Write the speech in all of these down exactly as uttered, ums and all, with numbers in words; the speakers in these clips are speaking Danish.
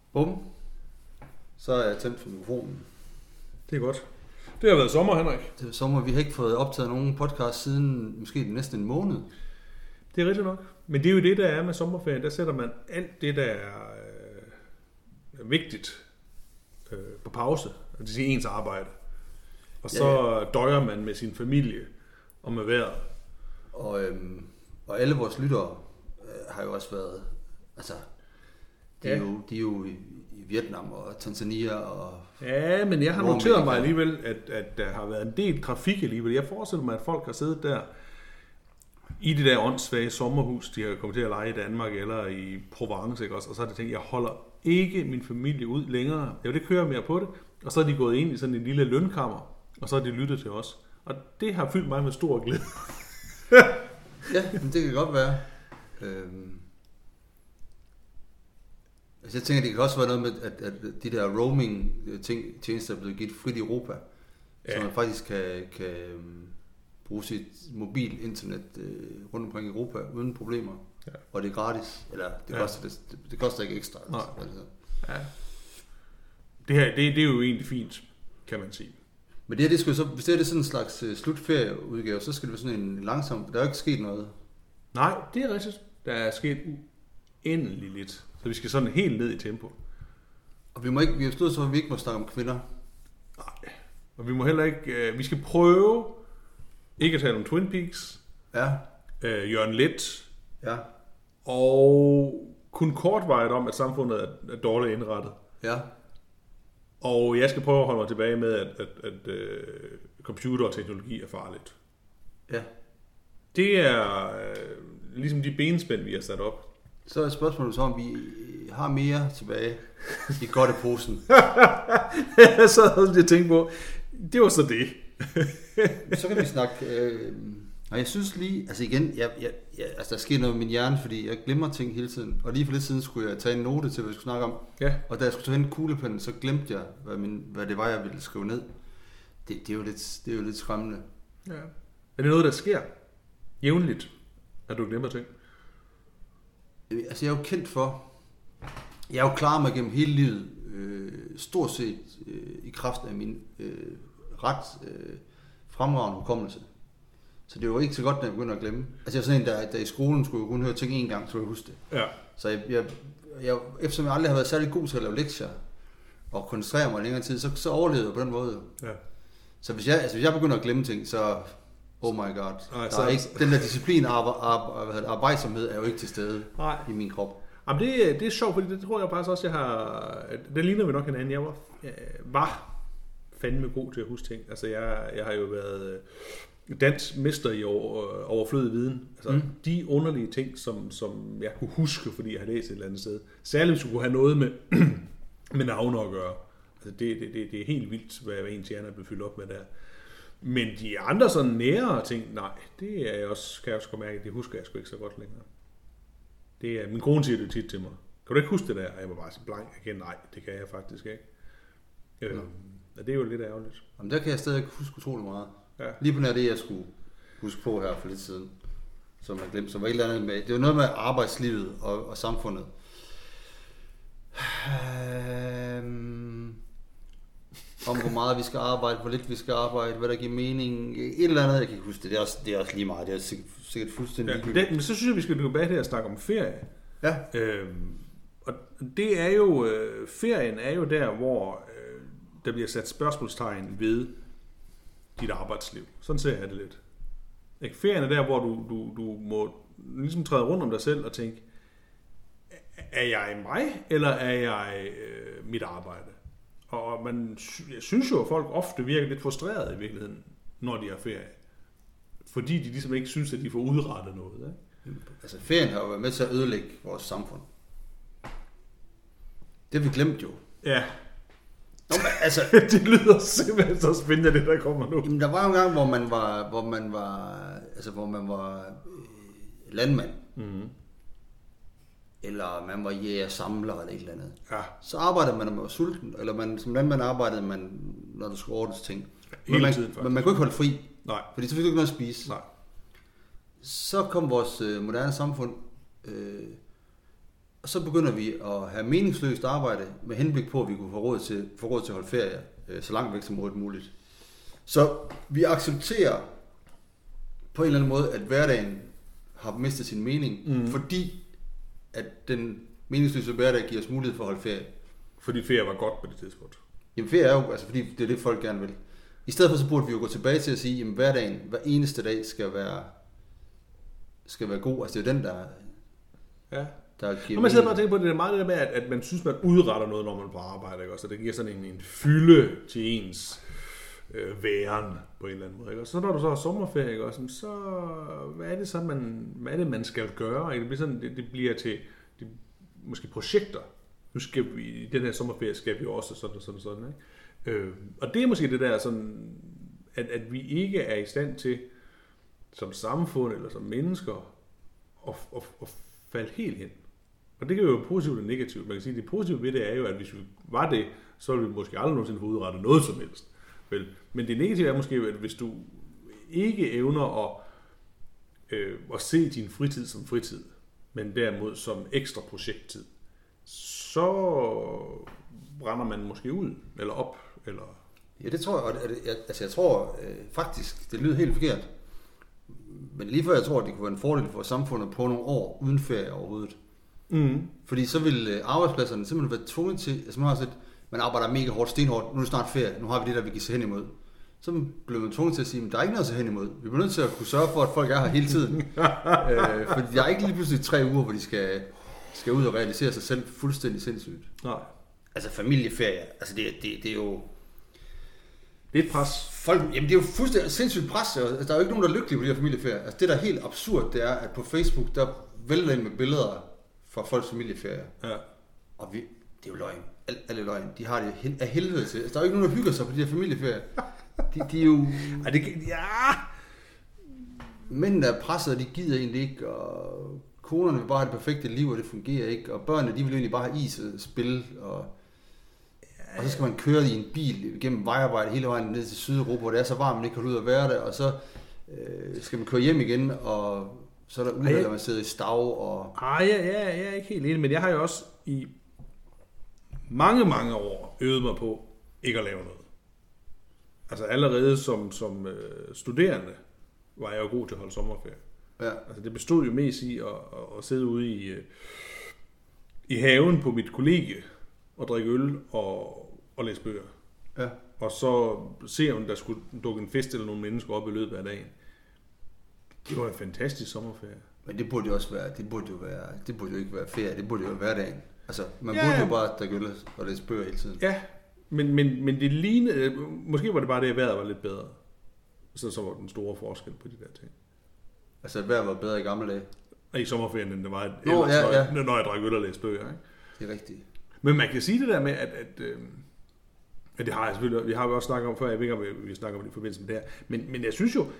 Bum. Så er jeg tændt for mikrofonen. Det er godt. Det har været sommer, Henrik. Det er sommer. Vi har ikke fået optaget nogen podcast siden måske næsten en måned. Det er rigtigt nok. Men det er jo det, der er med sommerferien. Der sætter man alt det, der er øh, vigtigt øh, på pause. Det vil sige ens arbejde. Og så ja, ja. døjer man med sin familie og med vejret. Og, øhm, og alle vores lyttere øh, har jo også været... Altså, de, ja. er, jo, de er jo i, i Vietnam og Tanzania og... Ja, men jeg har noteret mig alligevel, at, at der har været en del trafik alligevel. Jeg forestiller mig, at folk har siddet der i det der åndssvage sommerhus, de har kommet til at lege i Danmark eller i Provence, ikke også? Og så har de tænkt, jeg holder ikke min familie ud længere. Jeg vil ikke høre mere på det. Og så er de gået ind i sådan en lille lønkammer, og så har de lyttet til os. Og det har fyldt mig med stor glæde. Ja, men det kan godt være. Øhm. Altså jeg tænker, det kan også være noget med, at, at de der roaming-tjenester er blevet givet frit i Europa. Ja. Så man faktisk kan, kan bruge sit mobil internet øh, rundt omkring i Europa uden problemer. Ja. Og det er gratis. Eller det, ja. koster, det, det, det koster ikke ekstra. Altså. Ja. Det her, det, det er jo egentlig fint, kan man sige. Men det her, det skal så, hvis det er sådan en slags uh, slutferieudgave, så skal det være sådan en langsom... Der er jo ikke sket noget. Nej, det er rigtigt. Der er sket uendeligt lidt. Så vi skal sådan helt ned i tempo. Og vi må ikke... Vi har stået så, at vi ikke må snakke om kvinder. Nej. Og vi må heller ikke... Uh, vi skal prøve ikke at tale om Twin Peaks. Ja. Uh, Jørgen Leth. Ja. Og kun kortvarigt om, at samfundet er, er dårligt indrettet. Ja. Og jeg skal prøve at holde mig tilbage med, at, at, at uh, computer og teknologi er farligt. Ja. Det er uh, ligesom de benspænd, vi har sat op. Så er spørgsmålet så, om vi har mere tilbage i godteposen. Jeg sad også og tænkte på, det var så det. Så kan vi snakke... Øh, og jeg synes lige... Altså igen, jeg, jeg, jeg, altså der sker noget med min hjerne, fordi jeg glemmer ting hele tiden. Og lige for lidt siden skulle jeg tage en note til, hvad vi skulle snakke om. Ja. Og da jeg skulle tage en kuglepen, så glemte jeg, hvad, min, hvad det var, jeg ville skrive ned. Det, det, er, jo lidt, det er jo lidt skræmmende. Ja. Er det noget, der sker jævnligt, at du glemmer ting? Altså jeg er jo kendt for... Jeg er jo klaret mig gennem hele livet, øh, stort set øh, i kraft af min øh, ret øh, fremragende hukommelse. Så det var ikke så godt, når jeg begyndte at glemme. Altså jeg var sådan en, der, der i skolen skulle jeg kun høre ting en gang, så jeg huske det. Ja. Så jeg, jeg, jeg, eftersom jeg aldrig har været særlig god til at lave lektier, og koncentrere mig længere tid, så, så overlevede jeg på den måde. Ja. Så hvis jeg, altså hvis jeg begynder at glemme ting, så... Oh my god. Nej, så, ikke, den der disciplin og arbejde, arbejdsomhed er jo ikke til stede nej. I min krop. Jamen det, det er sjovt, fordi det tror jeg faktisk også, jeg har... Det ligner vi nok hinanden. Jeg var, jeg var fandme god til at huske ting. Altså jeg, jeg har jo været dansk mester i over, overflødig viden. Altså mm. de underlige ting, som, som jeg kunne huske, fordi jeg har læst et eller andet sted. Særligt hvis du kunne have noget med, med navne at gøre. Altså det, det, det, det er helt vildt, hvad ens hjerne er blevet fyldt op med der. Men de andre sådan nære ting, nej, det er jeg også, kan jeg også godt mærke, det husker jeg sgu ikke så godt længere. Det er, min kone siger det tit til mig. Kan du ikke huske det der? Og jeg var bare så blank igen, nej, det kan jeg faktisk ikke. Øh, ja. Og det er jo lidt ærgerligt. Jamen der kan jeg stadig huske utrolig meget. Ja. Lige på nær det, jeg skulle huske på her for lidt siden, som jeg glemte, som var et eller andet med, det var noget med arbejdslivet og, og samfundet. Øhm... om hvor meget vi skal arbejde, hvor lidt vi skal arbejde, hvad der giver mening, et eller andet, jeg kan ikke huske det, det er også, det er også lige meget, det er sikkert, sikkert fuldstændig ja, det, men så synes jeg, vi skal gå tilbage til at snakke om ferie. Ja. Øhm, og det er jo, øh, ferien er jo der, hvor øh, der bliver sat spørgsmålstegn ved dit arbejdsliv. Sådan ser jeg det lidt. Ikke? Ferien er der, hvor du, du, du må ligesom træde rundt om dig selv og tænke, er jeg mig, eller er jeg øh, mit arbejde? Og man, jeg synes jo, at folk ofte virker lidt frustrerede i virkeligheden, når de har ferie. Fordi de ligesom ikke synes, at de får udrettet noget. Ikke? Altså ferien har jo været med til at ødelægge vores samfund. Det har vi glemt jo. Ja. Nå, men, altså, det lyder simpelthen så spændende, det der kommer nu. Jamen, der var jo en gang, hvor man var, hvor man var, altså, hvor man var øh, landmand. Mm-hmm. Eller man var jæger-samler eller et eller andet. Ja. Så arbejdede man, når man var sulten, eller man, som landmand arbejdede man, når der skulle ordnes ting. Hele man, tiden, men man kunne ikke holde fri, nej. Fordi så fik du ikke noget at spise. Nej. Så kom vores øh, moderne samfund øh, Og så begynder vi at have meningsløst arbejde med henblik på, at vi kunne få råd til, få råd til at holde ferie øh, så langt væk som muligt. Så vi accepterer på en eller anden måde, at hverdagen har mistet sin mening, mm. fordi at den meningsløse hverdag giver os mulighed for at holde ferie. Fordi ferie var godt på det tidspunkt. Jamen ferie er jo, altså fordi det er det, folk gerne vil. I stedet for så burde vi jo gå tilbage til at sige, at hverdagen, hver eneste dag skal være, skal være god. Altså det er jo den, der, ja. der giver og man sidder bare og tænker på, det er meget det der med, at, at man synes, man udretter noget, når man er på arbejde. Ikke? Så det giver sådan en, en fylde til ens øh, væren på en eller anden måde. Ikke? Og så når du så har sommerferie, ikke? Også, så hvad er det så, man, hvad er det, man skal gøre? Ikke? Det bliver sådan, det, det bliver til det, måske projekter. Nu skal vi, i den her sommerferie skal vi også sådan og sådan og sådan. Ikke? Øh, og det er måske det der sådan, at, at vi ikke er i stand til, som samfund eller som mennesker, at, at, at falde helt hen. Og det kan jo være positivt og negativt. Man kan sige, at det positive ved det er jo, at hvis vi var det, så ville vi måske aldrig nogensinde få udrettet noget som helst. Vel? Men det negative er måske, at hvis du ikke evner at, øh, at se din fritid som fritid, men derimod som ekstra projekttid, så brænder man måske ud, eller op, eller... Ja, det tror jeg, og jeg, altså jeg tror øh, faktisk, det lyder helt forkert, men lige før jeg tror, at det kunne være en fordel for samfundet på nogle år uden ferie overhovedet. Mm. Fordi så vil arbejdspladserne simpelthen være tvunget til, altså man har set, man arbejder mega hårdt, stenhårdt, nu er det snart ferie, nu har vi det der, vi kan se hen imod. Så bliver man tvunget til at sige, at der er ikke noget at se hen imod. Vi bliver nødt til at kunne sørge for, at folk er her hele tiden. øh, fordi der er ikke lige pludselig tre uger, hvor de skal, skal ud og realisere sig selv fuldstændig sindssygt. Nej. Altså familieferie, altså det, det, det er jo... Det er et pres. Folk, jamen det er jo fuldstændig sindssygt pres. Altså, der er jo ikke nogen, der er lykkelige på de her familieferier. Altså det, der er helt absurd, det er, at på Facebook, der vælter ind med billeder fra folks familieferier. Ja. Og vi, det er jo løgn. Al, alle løgn. De har det af helvede til. Altså, der er jo ikke nogen, der hygger sig på de her familieferier. De, de er jo... Ej, det, ja. Mændene er presset, og de gider egentlig ikke, og konerne vil bare have det perfekte liv, og det fungerer ikke. Og børnene, de vil egentlig bare have is og spil, og... Og så skal man køre i en bil gennem vejarbejde hele vejen ned til Sydeuropa, hvor det er så varmt, man ikke kan ud og være der, og så øh, skal man køre hjem igen, og så er der uheld, at man sidder i stav. Og... Ej, ja, ja, jeg er ikke helt enig, men jeg har jo også i mange, mange år øvet mig på ikke at lave noget. Altså allerede som, som øh, studerende var jeg jo god til at holde sommerferie. Ja. Altså det bestod jo mest i at, at, at sidde ude i, øh, i haven på mit kollegie, og drikke øl og, og læse bøger. Ja. Og så se, om der skulle dukke en fest eller nogle mennesker op i løbet af dagen. Det var en fantastisk sommerferie. Men det burde jo også være, det burde jo være, det burde jo ikke være ferie, det burde jo være hverdagen. Altså, man ja. burde jo bare drikke øl og læse bøger hele tiden. Ja, men, men, men det lignede, måske var det bare det, at vejret var lidt bedre. Så, så var den store forskel på de der ting. Altså, at vejret var bedre i gamle dage? Og i sommerferien, end det var, Nå, ellers, ja, ja. når jeg drak øl og læste bøger. Ikke? Det er rigtigt. Men man kan sige det der med, at, at, øh, at det har jeg selvfølgelig, vi har jo også snakket om før, jeg ved ikke, om vi snakker om det i forbindelse med det her, men, men jeg synes jo,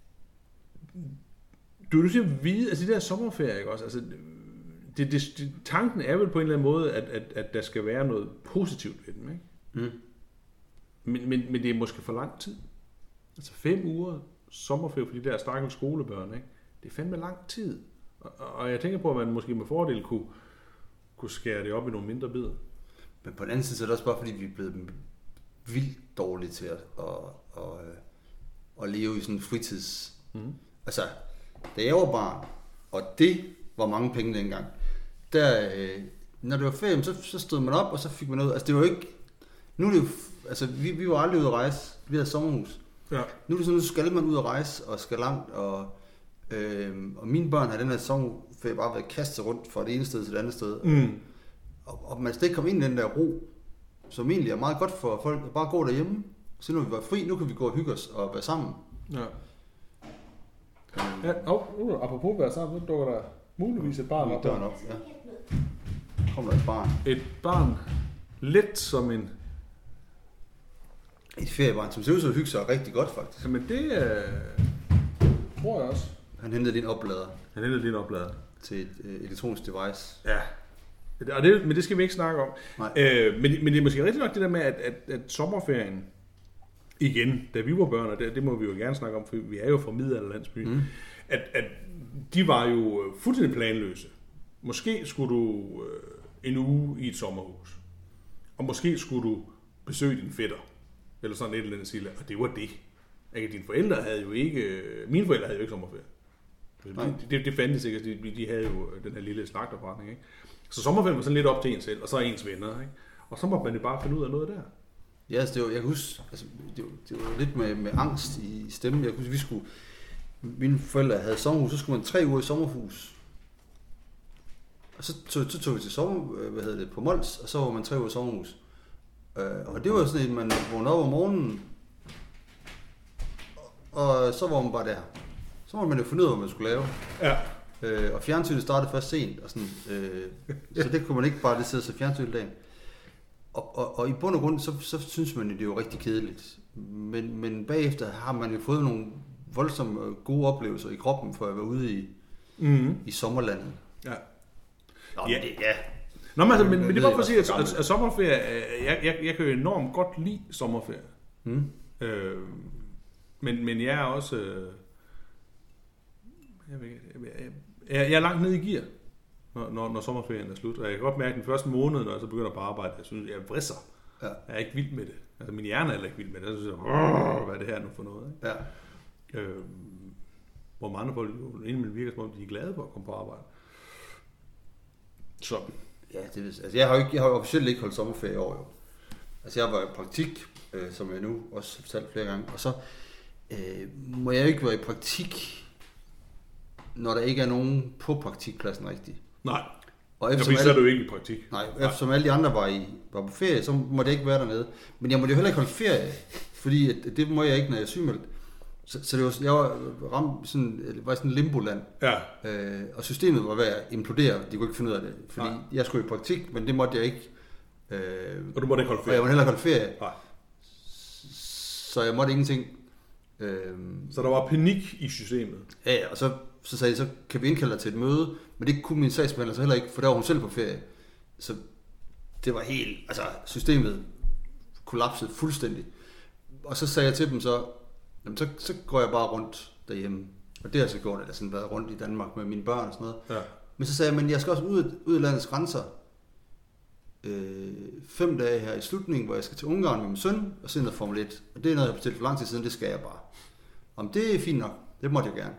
du er nødt til at vide, altså det der sommerferie, ikke også, altså, det, det, det, tanken er vel på en eller anden måde, at, at, at der skal være noget positivt ved dem, ikke? Mm. Men, men, men det er måske for lang tid. Altså fem uger sommerferie for de der stakkels skolebørn, ikke? Det er fandme lang tid. Og, og jeg tænker på, at man måske med fordel kunne kunne skære det op i nogle mindre bidder. Men på den anden side, så er det også bare, fordi vi er blevet vildt dårlige til at, at, at, at leve i sådan en fritids... Mm. Altså, da jeg var barn, og det var mange penge dengang, der, når det var ferie, så, så stod man op, og så fik man noget... Altså, det var ikke... Nu er det jo... Altså, vi, vi var aldrig ude at rejse. Vi havde sommerhus. Ja. Nu er det sådan, nu skal man ud at rejse, og skal langt, og... Øhm, og mine børn har den her sommerferie bare været kastet rundt fra det ene sted til det andet sted. Mm. Og, og man skal ikke komme ind i den der ro, som egentlig er meget godt for folk at bare gå derhjemme. Så nu er vi bare fri, nu kan vi gå og hygge os og være sammen. Ja. Um, ja, oh, apropos være sammen, så dukker der muligvis et barn op. Døren op, ja. Kommer der et barn. Et barn, let som en... Et feriebarn, som ser ud til at hygge sig rigtig godt faktisk. Jamen det øh, tror jeg også. Han hentede din oplader. Han hentede din oplader. Til et øh, elektronisk device. Ja. Og det, men det skal vi ikke snakke om. Øh, men, men det er måske rigtig nok det der med, at, at, at sommerferien, igen, da vi var børn, og det, det må vi jo gerne snakke om, for vi er jo fra middelalderlandsby, mm. at, at de var jo fuldstændig planløse. måske skulle du øh, en uge i et sommerhus, og måske skulle du besøge din fætter, eller sådan et eller andet stil, og det var det. Ikke? Dine forældre havde jo ikke, mine forældre havde jo ikke sommerferie. Det, det, det fandtes ikke, de, de havde jo den her lille slagterforretning, ikke? Så sommerferien var sådan lidt op til en selv, og så ens venner, ikke? Og så må man jo bare finde ud af noget der. Ja, altså det var, jeg kan huske, altså, det, var, det var lidt med, med angst i stemmen. Jeg kan huske, vi skulle, mine forældre havde sommerhus, så skulle man tre uger i sommerhus. Og så tog, så tog vi til sommer, hvad hedder det, på Mols, og så var man tre uger i sommerhus. Og det var sådan et, man vågnede op om morgenen, og så var man bare der. Så må man jo finde ud af, hvad man skulle lave. Ja. Øh, og fjernsynet startede først sent, og sådan, øh, så det kunne man ikke bare det sidde og se fjernsyn dagen. Og, og, og i bund og grund, så, så synes man jo, det er jo rigtig kedeligt. Men, men bagefter har man jo fået nogle voldsomme gode oplevelser i kroppen, for at være ude i, mm-hmm. i sommerlandet. Ja. Nå, ja. Men det, ja. Nå, men, altså, men, men det var for at sige, at, at, at sommerferie, jeg, jeg, jeg kan jo enormt godt lide sommerferie. Mm. Øh, men, men jeg er også... Øh, jeg, jeg, jeg, jeg, jeg er langt nede i gear, når, når, når sommerferien er slut. Og jeg kan godt mærke, at den første måned, når jeg så begynder på arbejde, jeg synes, jeg vrisser. Ja. Jeg er ikke vild med det. Altså, min hjerne er heller ikke vild med det. Jeg synes, jeg, hvad er det her nu for noget? Ikke? Ja. Øh, hvor mange folk jo indimellem virker, som om de er glade for at komme på arbejde. Så... Ja, det er, altså jeg har jo ikke, jeg har jo officielt ikke holdt sommerferie i år jo. Altså jeg var i praktik, øh, som jeg nu også har fortalt flere gange, og så øh, må jeg jo ikke være i praktik, når der ikke er nogen på praktikpladsen rigtigt. Nej, og eftersom alle, så er du ikke i praktik. Nej, eftersom alle de andre var, i, var på ferie, så må det ikke være dernede. Men jeg må jo heller ikke holde ferie, fordi at, det må jeg ikke, når jeg er sygemeldt. Så, så det var, jeg var ramt sådan, var sådan en limboland, ja. øh, og systemet var ved at implodere. De kunne ikke finde ud af det, fordi nej. Jeg skulle i praktik, men det måtte jeg ikke. Øh, og du måtte ikke holde ferie? Og jeg måtte heller ikke holde ferie. Nej. Så jeg måtte ingenting. Øh, så der var panik i systemet? Ja, ja, og så, så sagde jeg, så kan vi indkalde dig til et møde, men det kunne min sagsbehandler så heller ikke, for der var hun selv på ferie. Så det var helt, altså systemet kollapsede fuldstændig. Og så sagde jeg til dem så, jamen, så, så går jeg bare rundt derhjemme. Og det har jeg så gjort, eller sådan været rundt i Danmark med mine børn og sådan noget. Ja. Men så sagde jeg, men jeg skal også ud, ud af landets grænser. Øh, fem dage her i slutningen, hvor jeg skal til Ungarn med min søn og se noget Formel et. Og det er noget, jeg har bestilt for lang tid siden, det skal jeg bare. Om det er fint nok, det måtte jeg gerne.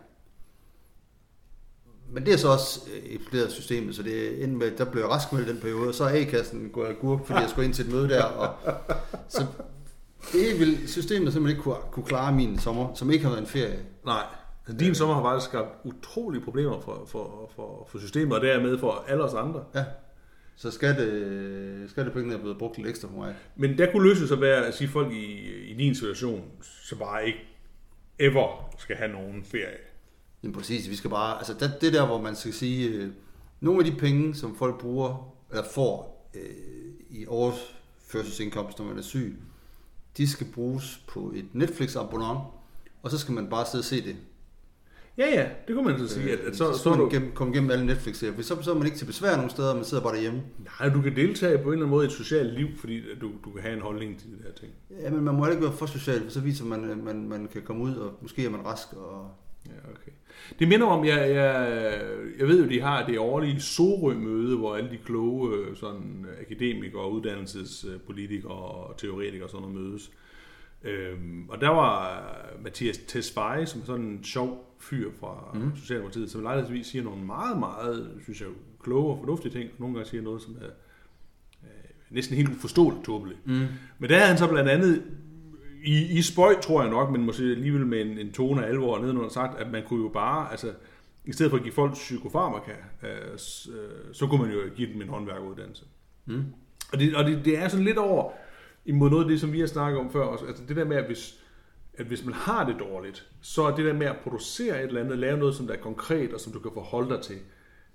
Men det er så også eksploderet systemet, så det endte med, der blev jeg raskmeldt den periode, og så er A-kassen gået af gurk, fordi jeg skulle ind til et møde der. Og så det vil systemet simpelthen ikke kunne, kunne klare min sommer, som ikke har været en ferie. Nej, din øh. sommer har faktisk skabt utrolige problemer for, for, for, for systemet, og dermed for alle os andre. Ja, så skatte, skattepengene er blevet brugt lidt ekstra for mig. Men der kunne løses at være at sige, at folk i, i din situation, så bare ikke ever skal have nogen ferie. Jamen præcis, vi skal bare, altså det, det der, hvor man skal sige, øh, nogle af de penge, som folk bruger, eller får øh, i overførselsindkomst, når man er syg, de skal bruges på et Netflix-abonnement, og så skal man bare sidde og se det. Ja, ja, det kunne man så sige. At, at så, så, så man du... gennem, komme igennem alle Netflix-serier, for så, så er man ikke til besvær nogen steder, man sidder bare derhjemme. Nej, du kan deltage på en eller anden måde i et socialt liv, fordi du, du kan have en holdning til de der ting. Ja, men man må ikke være for social, for så viser man, at man, man kan komme ud, og måske er man rask. Og... Ja, okay. Det minder om, jeg, jeg, jeg ved jo, de har det årlige Sorø-møde, hvor alle de kloge sådan, akademikere, uddannelsespolitikere og teoretikere og sådan noget mødes. Øhm, og der var Mathias Tesfaye, som er sådan en sjov fyr fra mm. Socialdemokratiet, som lejlighedsvis siger nogle meget, meget, synes jeg, kloge og fornuftige ting. Nogle gange siger noget, som er øh, næsten helt uforståeligt tåbeligt. Mm. Men der havde han så blandt andet I, i spøj, tror jeg nok, men måske alligevel med en, en tone af alvor nedenunder sagt, at man kunne jo bare, altså i stedet for at give folk psykofarmaka, øh, så, øh, så kunne man jo give dem en håndværkeruddannelse. Mm. Og, det, og det, det er sådan lidt over imod noget af det, som vi har snakket om før også. Altså det der med, at hvis, at hvis man har det dårligt, så er det der med at producere et eller andet, lave noget, som der er konkret, og som du kan forholde dig til,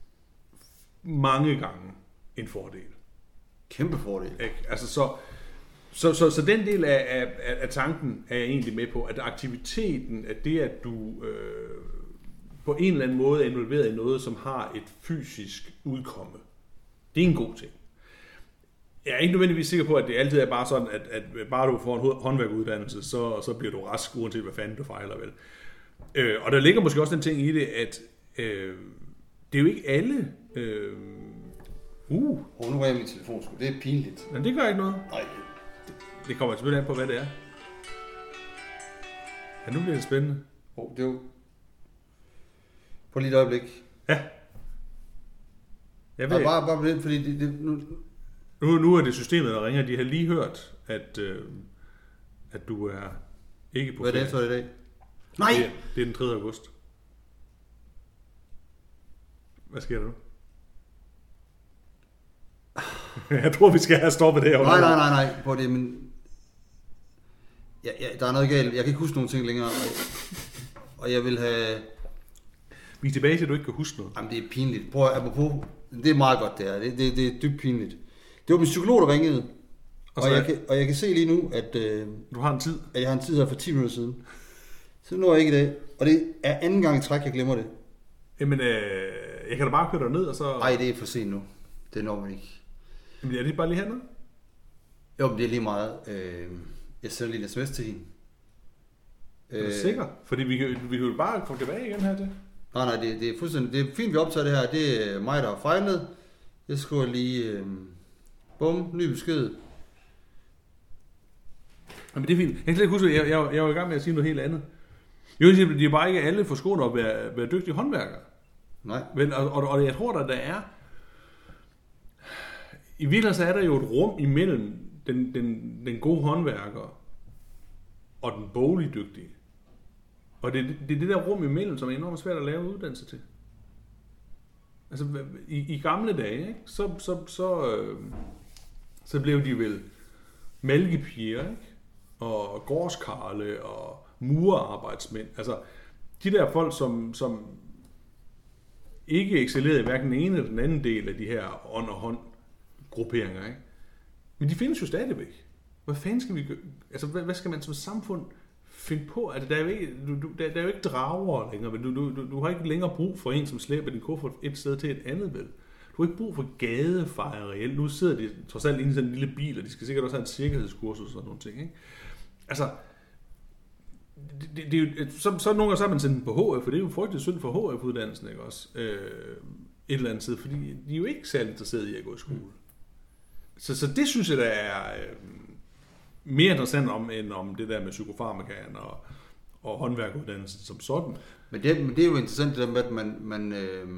mange gange en fordel. Kæmpe fordel. Ikke? Altså så... Så, så, så den del af, af, af tanken er jeg egentlig med på, at aktiviteten, at det, at du øh, på en eller anden måde er involveret i noget, som har et fysisk udkomme, det er en god ting. Jeg er ikke nødvendigvis sikker på, at det altid er bare sådan, at, at bare du får en håndværkeruddannelse, så, så bliver du rask, uanset hvad fanden du fejler vel. Øh, og der ligger måske også den ting i det, at øh, det er jo ikke alle Øh, uh. Oh, nu er jeg min telefon, sgu. Det er pinligt. Men det gør ikke noget. Nej. Det kommer selvfølgelig an på, hvad det er. Ja, nu bliver det spændende. Oh, det er jo... På lige et øjeblik. Ja. Jeg ved... Ja, bare, bare det, fordi det... det nu... Nu, nu er det systemet, der ringer. De har lige hørt, at, øh, at du er ikke på ferie. Hvad er det for i dag? Nej! Det er, det er den tredje august. Hvad sker der nu? Jeg tror, vi skal have stoppet det her. Nej, nej, nej, nej. På det, men... Ja, ja, der er noget galt. Jeg kan ikke huske nogen ting længere. Og jeg vil have... Vi er tilbage til, at du ikke kan huske noget. Jamen, det er pinligt. Prøv at apropos. Det er meget godt, det her. Det, det, det er dybt pinligt. Det var min psykolog, der ringede. Og, og, jeg, kan, og jeg kan se lige nu, at... Øh, du har en tid. At jeg har en tid her for ti minutter siden. Så nu er jeg ikke i dag. Og det er anden gang i træk, jeg glemmer det. Jamen, øh, jeg kan da bare køre dig ned, og så... Nej, det er for sent nu. Det når man ikke. Jamen, er det bare lige hernede? Jo, men det er lige meget. Øh, jeg sender lige en sms til hende. Er du øh, sikker? Fordi vi kan, vi kan jo bare komme tilbage igen her til. Nej, nej, det, det er fuldstændig... Det er fint, vi optager det her. Det er mig, der har fejlet. Jeg skriver lige... Øh, bum, ny besked. Jamen, det er fint. Jeg kan slet ikke huske, jeg, jeg, jeg var i gang med at sige noget helt andet. Jo, det er bare ikke alle forskånet at være, være dygtige håndværkere. Nej. Men, og, og, og jeg tror, at der er... I virkeligheden så er der jo et rum imellem den, den, den gode håndværker og den boglige dygtige. Og det, det er det der rum imellem, som er enormt svært at lave uddannelse til. Altså, i, i gamle dage, ikke? Så, så, så, øh, så blev de vel mælkepiger, ikke? Og gårdskarle og murerarbejdsmænd. Altså, de der folk, som, som ikke excellerede i hverken den ene eller den anden del af de her ånd og hånd grupperinger, ikke? Men de findes jo stadigvæk. Hvad fanden skal vi gøre? Altså, hvad, hvad skal man som samfund finde på? Altså, der er jo ikke, du, du, der, der er jo ikke drager længere, men du, du, du, du har ikke længere brug for en, som slæber din kuffert et sted til et andet, vel? Du har ikke brug for gadefejre reelt. Nu sidder de trods alt inde i sådan en lille bil, og de skal sikkert også have en sikkerhedskursus og sådan nogle ting, ikke? Altså, det, det, det er jo, så, så nogle gange så er man sendt på H F, for det er jo frygteligt synd for H F-uddannelsen, ikke også? Øh, et eller andet sted, fordi de er jo ikke særlig interesserede i at gå i skole. Mm. Så, så det synes jeg, der er øh, mere interessant om, end om det der med psykofarmakaen og, og håndværkeruddannelsen som sådan. Men det, men det er jo interessant det der med, at man, man øh,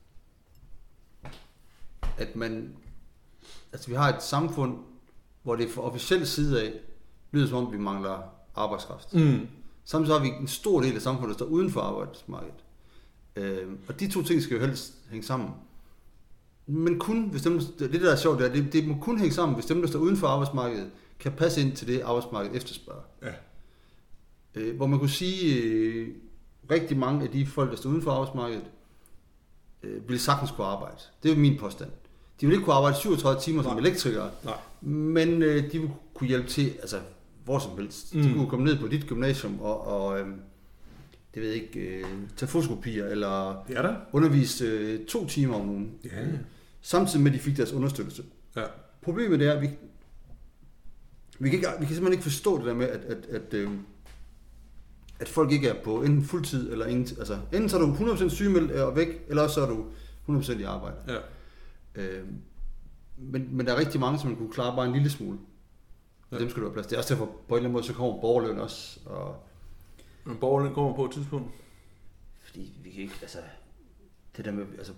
at man, altså vi har et samfund, hvor det fra officiel side af lyder som om, vi mangler arbejdskraft. Mm. Samtidig har vi en stor del af samfundet, der står uden for arbejdsmarkedet. Øh, og de to ting skal jo helst hænge sammen. Men kun, hvis dem, det der er sjovt, det, er, det, det må kun hænge sammen, hvis dem, der står uden for arbejdsmarkedet, kan passe ind til det, arbejdsmarkedet efterspørger. Ja. Øh, hvor man kunne sige, øh, rigtig mange af de folk, der står uden for arbejdsmarkedet, øh, ville sagtens kunne arbejde. Det er jo min påstand. De vil ikke kunne arbejde syvogtredive timer Nej. som elektrikere, Nej. men øh, de vil kunne hjælpe til, altså hvor som helst. Mm. De kunne komme ned på dit gymnasium og, og øh, det ved jeg ikke, øh, tage fotokopier eller ja, undervise øh, to timer om ugen. Ja. Samtidig med, at de fik deres understøttelse. Ja. Problemet er, at vi, vi, kan ikke, vi kan simpelthen ikke forstå det der med, at, at, at, øh, at folk ikke er på enten fuldtid eller ingen, altså enten så er du hundrede procent sygemeldt og væk, eller også så er du hundrede procent i arbejde. Ja. Øh, men, men der er rigtig mange, som man kunne klare bare en lille smule. Og ja. Dem skal du have plads. Det er også derfor, på en eller anden måde, så kommer borgerløn også. Og men borgerløn kommer på et tidspunkt? Fordi vi kan ikke, altså, det der med, altså,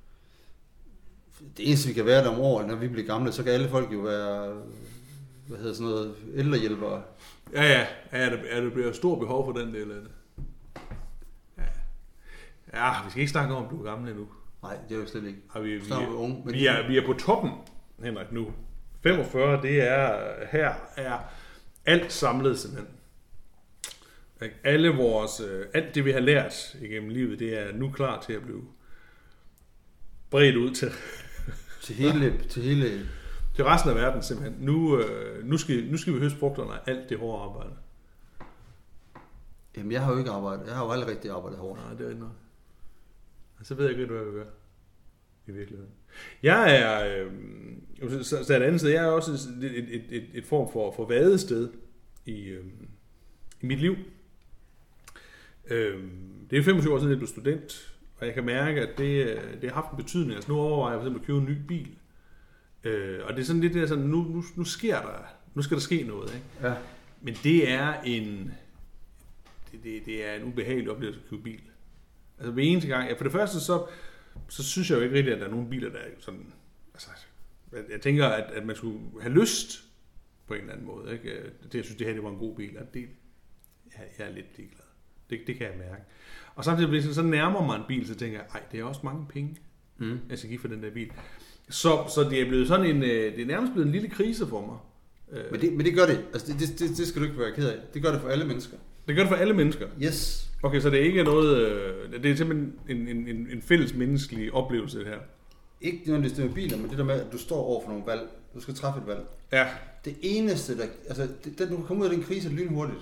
det eneste vi kan være der om året, når vi bliver gamle, så kan alle folk jo være, hvad hedder sådan noget, ældrehjælpere. Ja, ja, ja, der, ja, der bliver stor behov for den del af det. Ja, ja vi skal ikke snakke om, at du er gammel endnu. Nej, det er jo slet ikke. Ja, vi, vi, vi, er, unge, men vi, er, vi er på toppen, Henrik, nu. femogfyrre, det er, her er alt samlet simpelthen. Alle vores, alt det vi har lært igennem livet, det er nu klar til at blive bredt ud til til hele til hele til resten af verden simpelthen. Nu nu skal nu skal vi høste frugterne af alt det hårde arbejde. Jamen jeg har jo ikke arbejdet. Jeg har jo aldrig rigtig arbejdet hårdt. Nej, det er ikke noget. Så ved jeg ikke, hvad jeg vil gøre i virkeligheden. Jeg er øh, så, så et andet sted, jeg er også et et et, et form for for vadested i øh, i mit liv. Det er femogtyve år siden, jeg blev student, Og jeg kan mærke, at det, det har haft en betydning. Altså nu overvejer jeg for eksempel at købe en ny bil. Øh, og det er sådan lidt der, sådan, nu, nu, nu sker der, nu skal der ske noget. Ikke? Ja. Men det er en, det, det, det er en ubehagelig oplevelse at købe bil. Altså hver eneste gang, ja, for det første så, så synes jeg jo ikke rigtigt, at der er nogle biler, der er sådan, altså, jeg tænker, at, at man skulle have lyst på en eller anden måde. Ikke? Det, jeg synes, det her det var en god bil, og det, jeg er lidt ligeglad. Det, det kan jeg mærke. Og samtidig, hvis jeg så nærmer mig en bil, så tænker jeg, ej, det er også mange penge, mm. jeg skal give for den der bil. Så, så det er blevet sådan en, det er nærmest blevet en lille krise for mig. Men det, men det gør det. Altså det, det, det skal du ikke være ked af. Det gør det for alle mennesker. Det gør det for alle mennesker? Yes. Okay, så det er ikke noget, det er simpelthen en, en, en, en fælles menneskelig oplevelse, det her? Ikke nødvendigvis det med biler, men det der med, at du står over for nogle valg. Du skal træffe et valg. Ja. Det eneste, der, altså det, du kan komme ud af den krise lynhurtigt.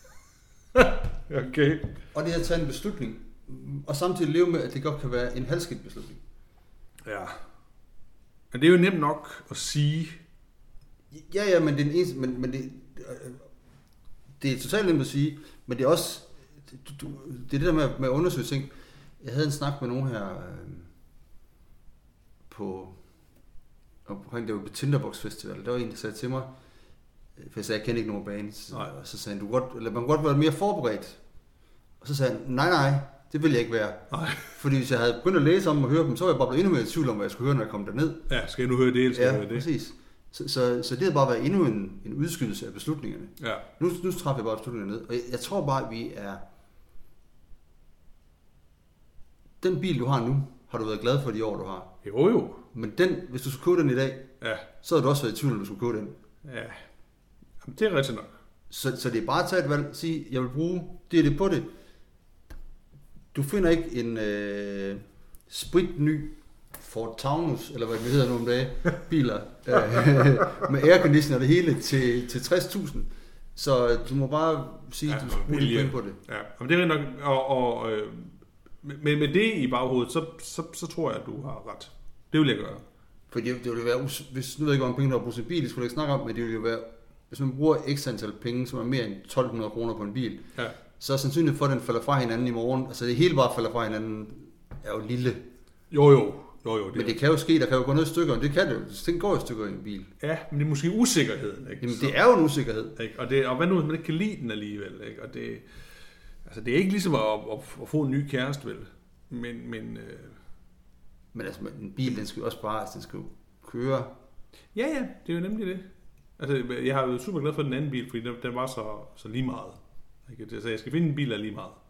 Okay. Og det er at tage en beslutning, og samtidig leve med, at det godt kan være en halvskidt beslutning. Ja. Men det er jo nemt nok at sige. Ja, ja, men det er, den eneste, men, men det, det er totalt nemt at sige, men det er også, du, du, det er det der med, med at undersøge ting. Jeg havde en snak med nogen her øh, på, omkring det var på Tinderbox Festival. Der var en, der sagde til mig, for jeg sagde, jeg kender ikke nogen bands, og så sagde han, du godt, eller man kunne godt være mere forberedt. Og så sagde han, nej, nej, det vil jeg ikke være. Nej. Fordi hvis jeg havde begyndt at læse om dem og høre dem, så var jeg bare blevet endnu mere i tvivl om, hvad jeg skulle høre, når jeg kom derned. Ja, skal jeg nu høre det, eller skal ja, jeg høre det? Præcis. Så, så, så det havde bare været endnu en, en udskydelse af beslutningerne. Ja. Nu, nu træffer jeg bare beslutningerne ned, og jeg, jeg tror bare, at vi er... Den bil, du har nu, har du været glad for de år, du har. Jo, jo. Men den, hvis du skulle købe den i dag, ja. så havde du også været i tvivl, om du skulle købe den. Ja, jamen, det er rigtigt nok. Så, så det er bare at tage et valg, sige, jeg vil bruge det og det på det. Du finder ikke en øh, spritny Ford Taunus, eller hvad det hedder nogle dage, biler, øh, med airconditioner og det hele til, til tres tusind. Så du må bare sige, at ja, du skal bruge lidt penge på det. Ja, men det er nok, og, og øh, med, med det i baghovedet, så, så, så tror jeg, at du har ret. Det vil jeg gøre. For det, det vil være, hvis nu ved jeg ikke, om penge der har brugt sin bil, det skulle jeg ikke snakke om, men det vil jo være, hvis man bruger x antal penge, som er mere end tolv hundrede kroner på en bil, ja. Så er sandsynligt for, at den falder fra hinanden i morgen. Altså det hele bare falder fra hinanden, er jo lille. Jo jo, jo, jo. Det men det kan jo ske, der kan jo gå noget i stykker, og det kan det jo. Det går i stykker i en bil. Ja, men det er måske usikkerheden, ikke? Jamen det er jo en usikkerhed. Ikke? Og, det, og hvad nu, hvis man ikke kan lide den alligevel, ikke? Og det, altså det er ikke ligesom at, at, at få en ny kæreste, vel? Men, men, øh... men altså en bil, den skal jo også bare, altså, den skal jo køre. Ja, ja, det er jo nemlig det. Altså jeg har jo super glad for den anden bil, fordi den, den var så, så lige meget. Ikke? Så jeg skal finde en bil, der er lige meget.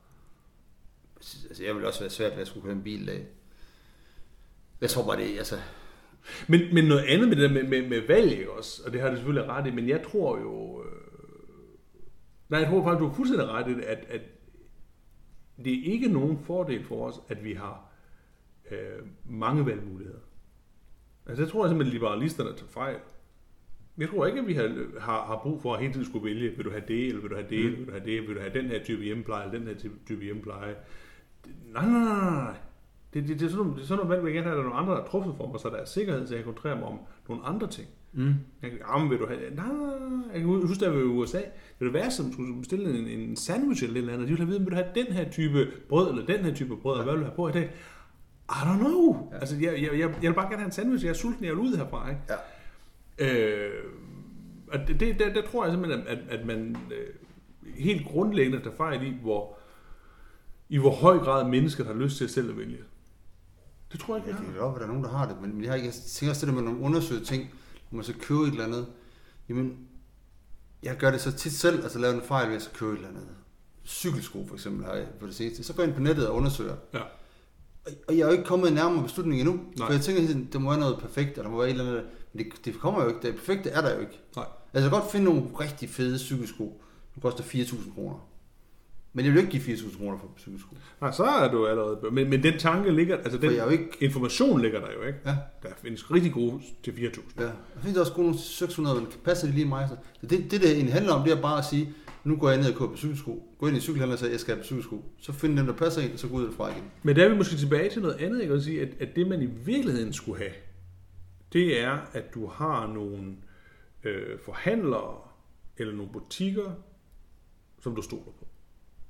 Altså jeg ville også være svært, at jeg skulle køre en bil af. Jeg tror bare det, altså... Men, men noget andet med det der med, med, med valg også, og det har du selvfølgelig ret i, men jeg tror jo... Øh... Nej, jeg tror faktisk, du har fuldstændig ret i, at, at det er ikke nogen fordel for os, at vi har øh, mange valgmuligheder. Altså jeg tror simpelthen, at liberalisterne tager fejl. Jeg tror ikke, at vi har, har, har brug for at hele tiden skulle vælge, vil du have det, eller vil du have det, mm. vil du have det, vil du have den her type hjemmepleje, eller den her type hjemmepleje. Nej, nej, nej, nej. Det, det, det er sådan nogle, det er sådan nogle valg, jeg gerne have, at der er nogle andre, der er truffet for mig, så der er sikkerhed, så jeg kan koncentrere mig om nogle andre ting. Mm. Jeg kan, jamen, vil du have det? Nej, nej, nej. Jeg kan huske, at jeg var i U S A. Det ville være, som skulle bestille en, en sandwich eller et eller andet, og de ville have vide, vil du have den her type brød, eller den her type brød, og hvad vil du have på i dag? I don't know. Ja. Altså, jeg, jeg, jeg, jeg vil bare gerne have en sandwich, jeg er sulten, jeg vil ud herfra, ikke? Ja. Øh, og det, det, der, der tror jeg simpelthen, at, at man øh, helt grundlæggende tager fejl i, hvor, i hvor høj grad mennesker har lyst til at selv at vælge. Det tror jeg ikke, ja, det er jo, at der er nogen, der har det, men jeg, har ikke, jeg tænker også det der med nogle undersøgte ting, hvor man så købe et eller andet. Jamen, jeg gør det så tit selv, altså lave en fejl ved at så købe et eller andet. Cykelsko for eksempel har jeg på det seneste. Så går jeg ind på nettet og undersøger. Ja. Og jeg er jo ikke kommet nærmere beslutningen endnu, nej. For jeg tænker, at der må være noget perfekt, eller der må være et eller andet, men det, det kommer jo ikke. Det perfekte er der jo ikke. Nej. Altså jeg kan godt finde nogle rigtig fede cykelsko, som koster fire tusind kroner. Men jeg vil ikke give fire tusind kroner for cykelsko. Nej, så er du allerede... Men, men den tanke ligger... Altså den ikke... information ligger der jo, ikke? Ja. Der findes rigtig gode til fire tusind. Ja, der findes også gode til seks hundrede, men passer de lige mig? Så det, det, det, det egentlig handler om, det er bare at sige, nu går jeg ned og køber cykelsko. Gå ind i cykelhandler og siger, jeg skal have cykelsko. Så find dem, der passer ind, og så gå ud derfra igen. Men der er vi måske tilbage til noget andet, jeg kan sige, at, at det man i virkeligheden skulle have, det er, at du har nogle øh, forhandlere eller nogle butikker, som du stoler på.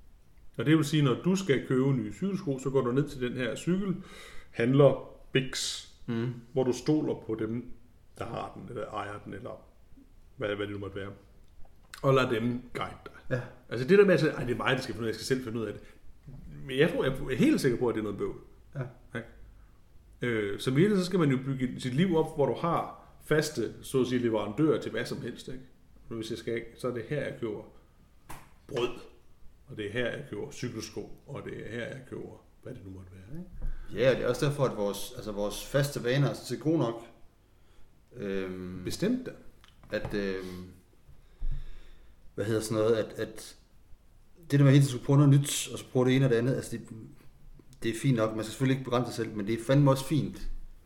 Og det vil sige, når du skal købe nye cykelsko, så går du ned til den her cykelhandler Bix, mm. hvor du stoler på dem, der har den, eller ejer den, eller hvad, hvad det nu måtte være. Og lad dem guide dig. Ja. Altså det der med at sige, det er mig, der skal finde ud af, jeg skal selv finde ud af det. Men jeg tror, jeg er helt sikker på, at det er noget bøvl. Ja. Ja. Øh, så virkelig, så skal man jo bygge sit liv op, hvor du har faste, så at sige, leverandører til hvad som helst. Ikke? Hvis jeg skal, så er det her, jeg køber brød, og det er her, jeg køber cykelsko, og det er her, jeg køber, hvad det nu måtte være. Ikke? Ja, det er også derfor, at vores, altså vores faste vaner er så gode nok. Øhm, Bestemt da. At, øhm, hvad hedder sådan noget, at, at det der med hele tiden skulle prøve noget nyt, og så prøve det ene og det andet, altså det, det er fint nok, man skal selvfølgelig ikke begrænse sig selv, men det er fandme også fint.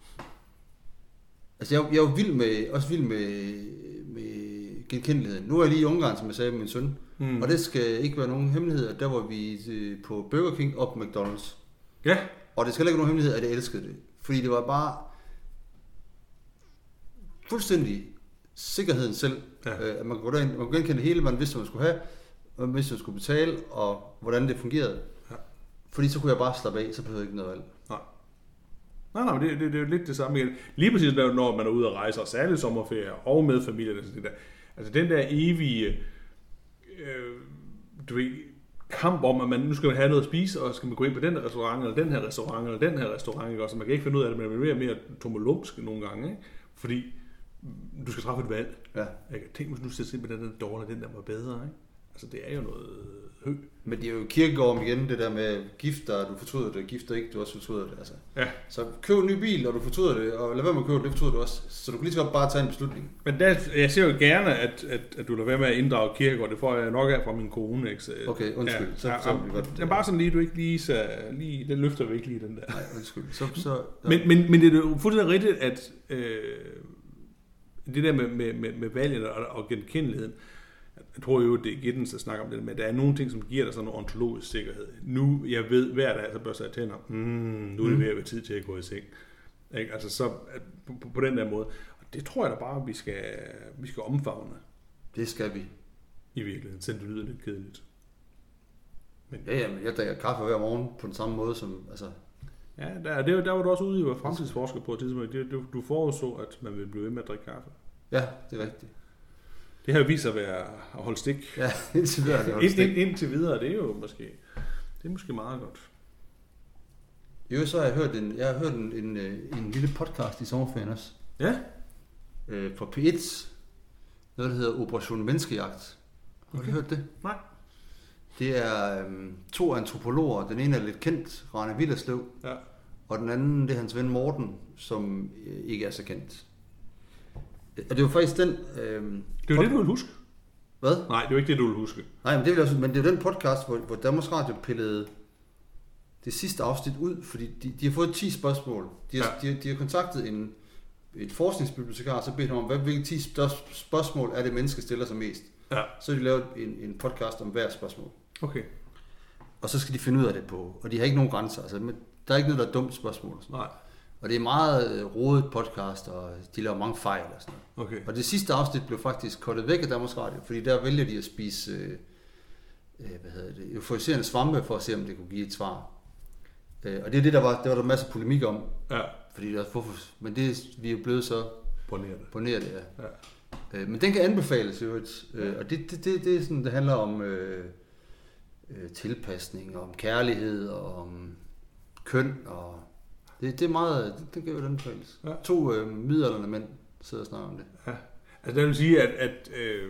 Altså jeg, jeg er jo vild med, også vild med, med genkendeligheden. Nu er jeg lige i Ungarn, som jeg sagde med min søn, mm. og det skal ikke være nogen hemmelighed, at der var vi på Burger King op på McDonald's. Ja. Og det skal ikke være nogen hemmelighed, at jeg elskede det. Fordi det var bare fuldstændig sikkerheden selv. Ja. At man kunne gå derind, man kunne genkende det hele, man vidste, hvad man skulle have, man vidste, hvad man skulle betale, og hvordan det fungerede. Ja. Fordi så kunne jeg bare slappe af, så behøvede jeg ikke noget valg. Nej. Nej, nej, men det, det, det er jo lidt det samme igen. Lige præcis når man er ude at rejse, og særligt sommerferie, og med familien, altså, det der, altså den der evige øh, du ved, kamp om, at man nu skal man have noget at spise, og skal man gå ind på den her restaurant, eller den her restaurant, eller den her restaurant, ikke? Og så man kan ikke finde ud af det, men man er mere og mere tomolumsk nogle gange, ikke? Fordi du skal træffe et valg. Ja. Jeg tænk, hvis nu skal se med den der dårlige, den der var bedre, ikke? Altså det er jo noget hø. Men det er jo Kierkegaard igen, det der med gift dig, du fortryder det, gift dig ikke, du også fortryder det. Altså. Ja. Så køb en ny bil, og du fortryder det, og lad være med at købe det, det fortryder du også. Så du kan lige så godt bare tage en beslutning. Men der, jeg ser jo gerne, at, at, at du lader være med at inddrage Kierkegaard, det får jeg nok af fra min kone. Ikke? Så, okay, undskyld. Ja, så, ja, så, så, så det er bare sådan lige, du ikke lige, så, lige den løfter vi ikke lige den der. Nej, undskyld. Så, så, men, men, men det er jo fuldstændig rigtigt, at øh, det der med, med, med, med valget og, og genkendeligheden, jeg tror jo, det er Giddens at snakke om det, men der er nogle ting, som giver dig sådan en ontologisk sikkerhed. Nu, jeg ved, hver dag, så børster jeg tænder, mm, nu er det ved at være tid til at gå i seng. Ikke? Altså så, på, på, på den der måde. Og det tror jeg da bare, vi skal, vi skal omfavne. Det skal vi. I virkeligheden, selvom det lyder lidt kedeligt. Men, ja, ja, men jeg drikker kaffe hver morgen på den samme måde som, altså... Ja, der, der, der var du også ude i at være fremtidsforsker på et tidspunkt. Du, du forudså, at man ville blive ved med at drikke kaffe. Ja, det er rigtigt. Det har jo vist sig at være at holde stik. Ja, indtil videre. Det ind, ind, indtil videre, det er jo måske, det er måske meget godt. Jo, så har jeg hørt en, jeg har hørt en, en, en lille podcast i sommerferien også. Ja. Øh, fra P et. Noget, der hedder Operation Menneskejagt. Har okay. du hørt det? Nej. Det er øhm, to antropologer. Den ene er lidt kendt, Rane Willerslev. Ja. Og den anden, det er hans ven Morten, som øh, ikke er så kendt. Og det var faktisk den... Øh, det er jo det, du vil huske. Hvad? Nej, det er jo ikke det, du vil huske. Nej, men det, vil også, men det er den podcast, hvor, hvor Danmarks Radio pillede det sidste afsnit ud, fordi de, de har fået ti spørgsmål. De har, ja. de, de har kontaktet en, et forskningsbibliotekar, og så bedt ham om, hvad, hvilke ti spørgsmål er det, mennesker stiller sig mest. Ja. Så har de lavet en, en podcast om hver spørgsmål. Okay. Og så skal de finde ud af det på, og de har ikke nogen grænser. Altså, der er ikke noget, der er dumt spørgsmål. Nej. Og det er meget rodet podcast, og de laver mange fejl og sådan noget. Okay. Og det sidste afsnit blev faktisk kottet væk af Danmarks Radio, fordi der vælger de at spise øh, hvad hedder det, euforiserende svampe, for at se, om det kunne give et svar. Øh, og det er det, der var, der var der masser af polemik om. Ja. Fordi det var, men det vi er blevet så boneret, ja. Ja. Øh, men den kan anbefales jo, øh, og det, det, det, det er sådan, det handler om øh, øh, tilpasning, og om kærlighed, og om køn, og Det, det er meget, det, det gør jo den fælles. Ja. To øh, midaldrende mænd sidder og snakker om det. Ja. Altså det vil sige, at, at, øh,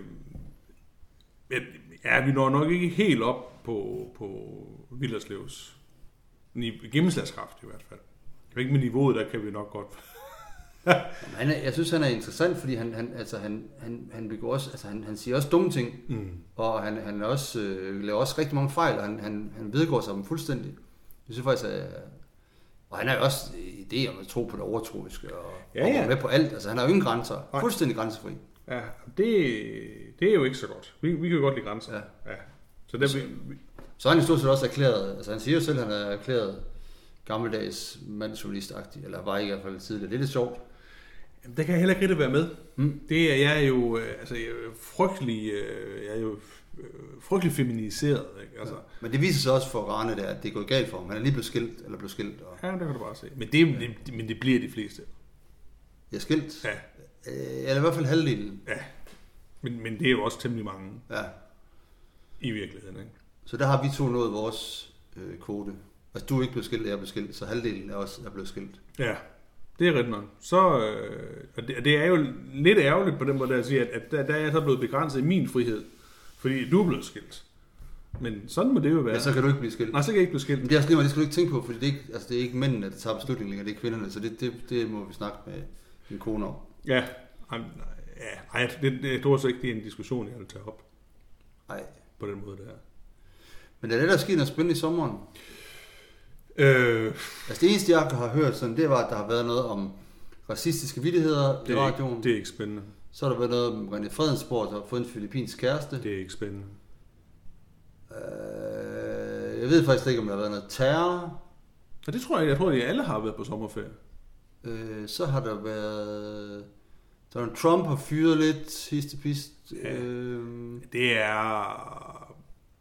at ja, vi når nok ikke helt op på, på Willerslevs gennemslagskraft i hvert fald. Ikke med niveauet, der kan vi nok godt. han er, jeg synes, han er interessant, fordi han, han, altså, han, han, han, begår også, altså, han, han siger også dumme ting, mm. og han, han også, øh, laver også rigtig mange fejl, og han, han, han vedgår sig dem fuldstændig. Jeg synes faktisk, at og han har jo også idéer om at tro på det overtroiske, og, ja, ja. og med på alt. Altså, han har jo ingen grænser. Nej. Fuldstændig grænsefri. Ja, det, det er jo ikke så godt. Vi, vi kan jo godt lide grænser. Ja. Ja. Så, det, så, vi, så han i stort set også erklæret, altså han siger jo selv, at han er erklæret gammeldags mandsjournalist-agtig, eller var i hvert fald tidligere. Det er lidt sjovt. Jamen, det kan jeg heller ikke rigtig være med. Mm. Det er jeg jo, altså jeg er frygtelig, jeg er jo frygtelig feminiseret. Ikke? Altså, ja. Men det viser sig også for Rane der, at det er gået galt for ham. Han er lige blevet skilt, eller blevet skilt. Og... Ja, det kan du bare se. Men det, ja. det, men det bliver de fleste. Ja, skilt? Ja. Øh, eller i hvert fald halvdelen. Ja, men, men det er jo også temmelig mange. Ja. I virkeligheden, ikke? Så der har vi to nået vores øh, kvote. Altså, du er ikke blevet skilt, jeg er blevet skilt, så halvdelen er også er blevet skilt. Ja, det er rigtigt nok. Så, øh, og det, det er jo lidt ærgerligt på den måde, at sige, at, at der, der er jeg så blevet begrænset i min frihed, fordi du er blevet skilt. Men sådan må det jo være. Ja, så kan du ikke blive skilt. Nej, så kan jeg ikke blive skilt. Men det er også det, det skal du ikke tænke på, fordi det er ikke, altså, det er ikke mændene, der tager beslutningen længere, det er kvinderne, så det, det, det må vi snakke med din kone om. Ja, ja, nej, det, det, det tror jeg så ikke, det er en diskussion, jeg vil tage op. Nej. På den måde, der. Men er det, der sker noget spændende i sommeren? Øh, altså det eneste, jeg har hørt, sådan, det var, at der har været noget om racistiske vittigheder i radioen. Ikke, det er ikke spændende. Så har der været noget om René Fredensborg, der har fået en filippinsk kæreste. Det er ikke spændende. Øh, jeg ved faktisk ikke, om der har været noget terror. Ja, det tror jeg, jeg tror, at alle har været på sommerferie. Øh, så har der været... Donald Trump har fyret lidt, hist pist. Ja, øh, det er...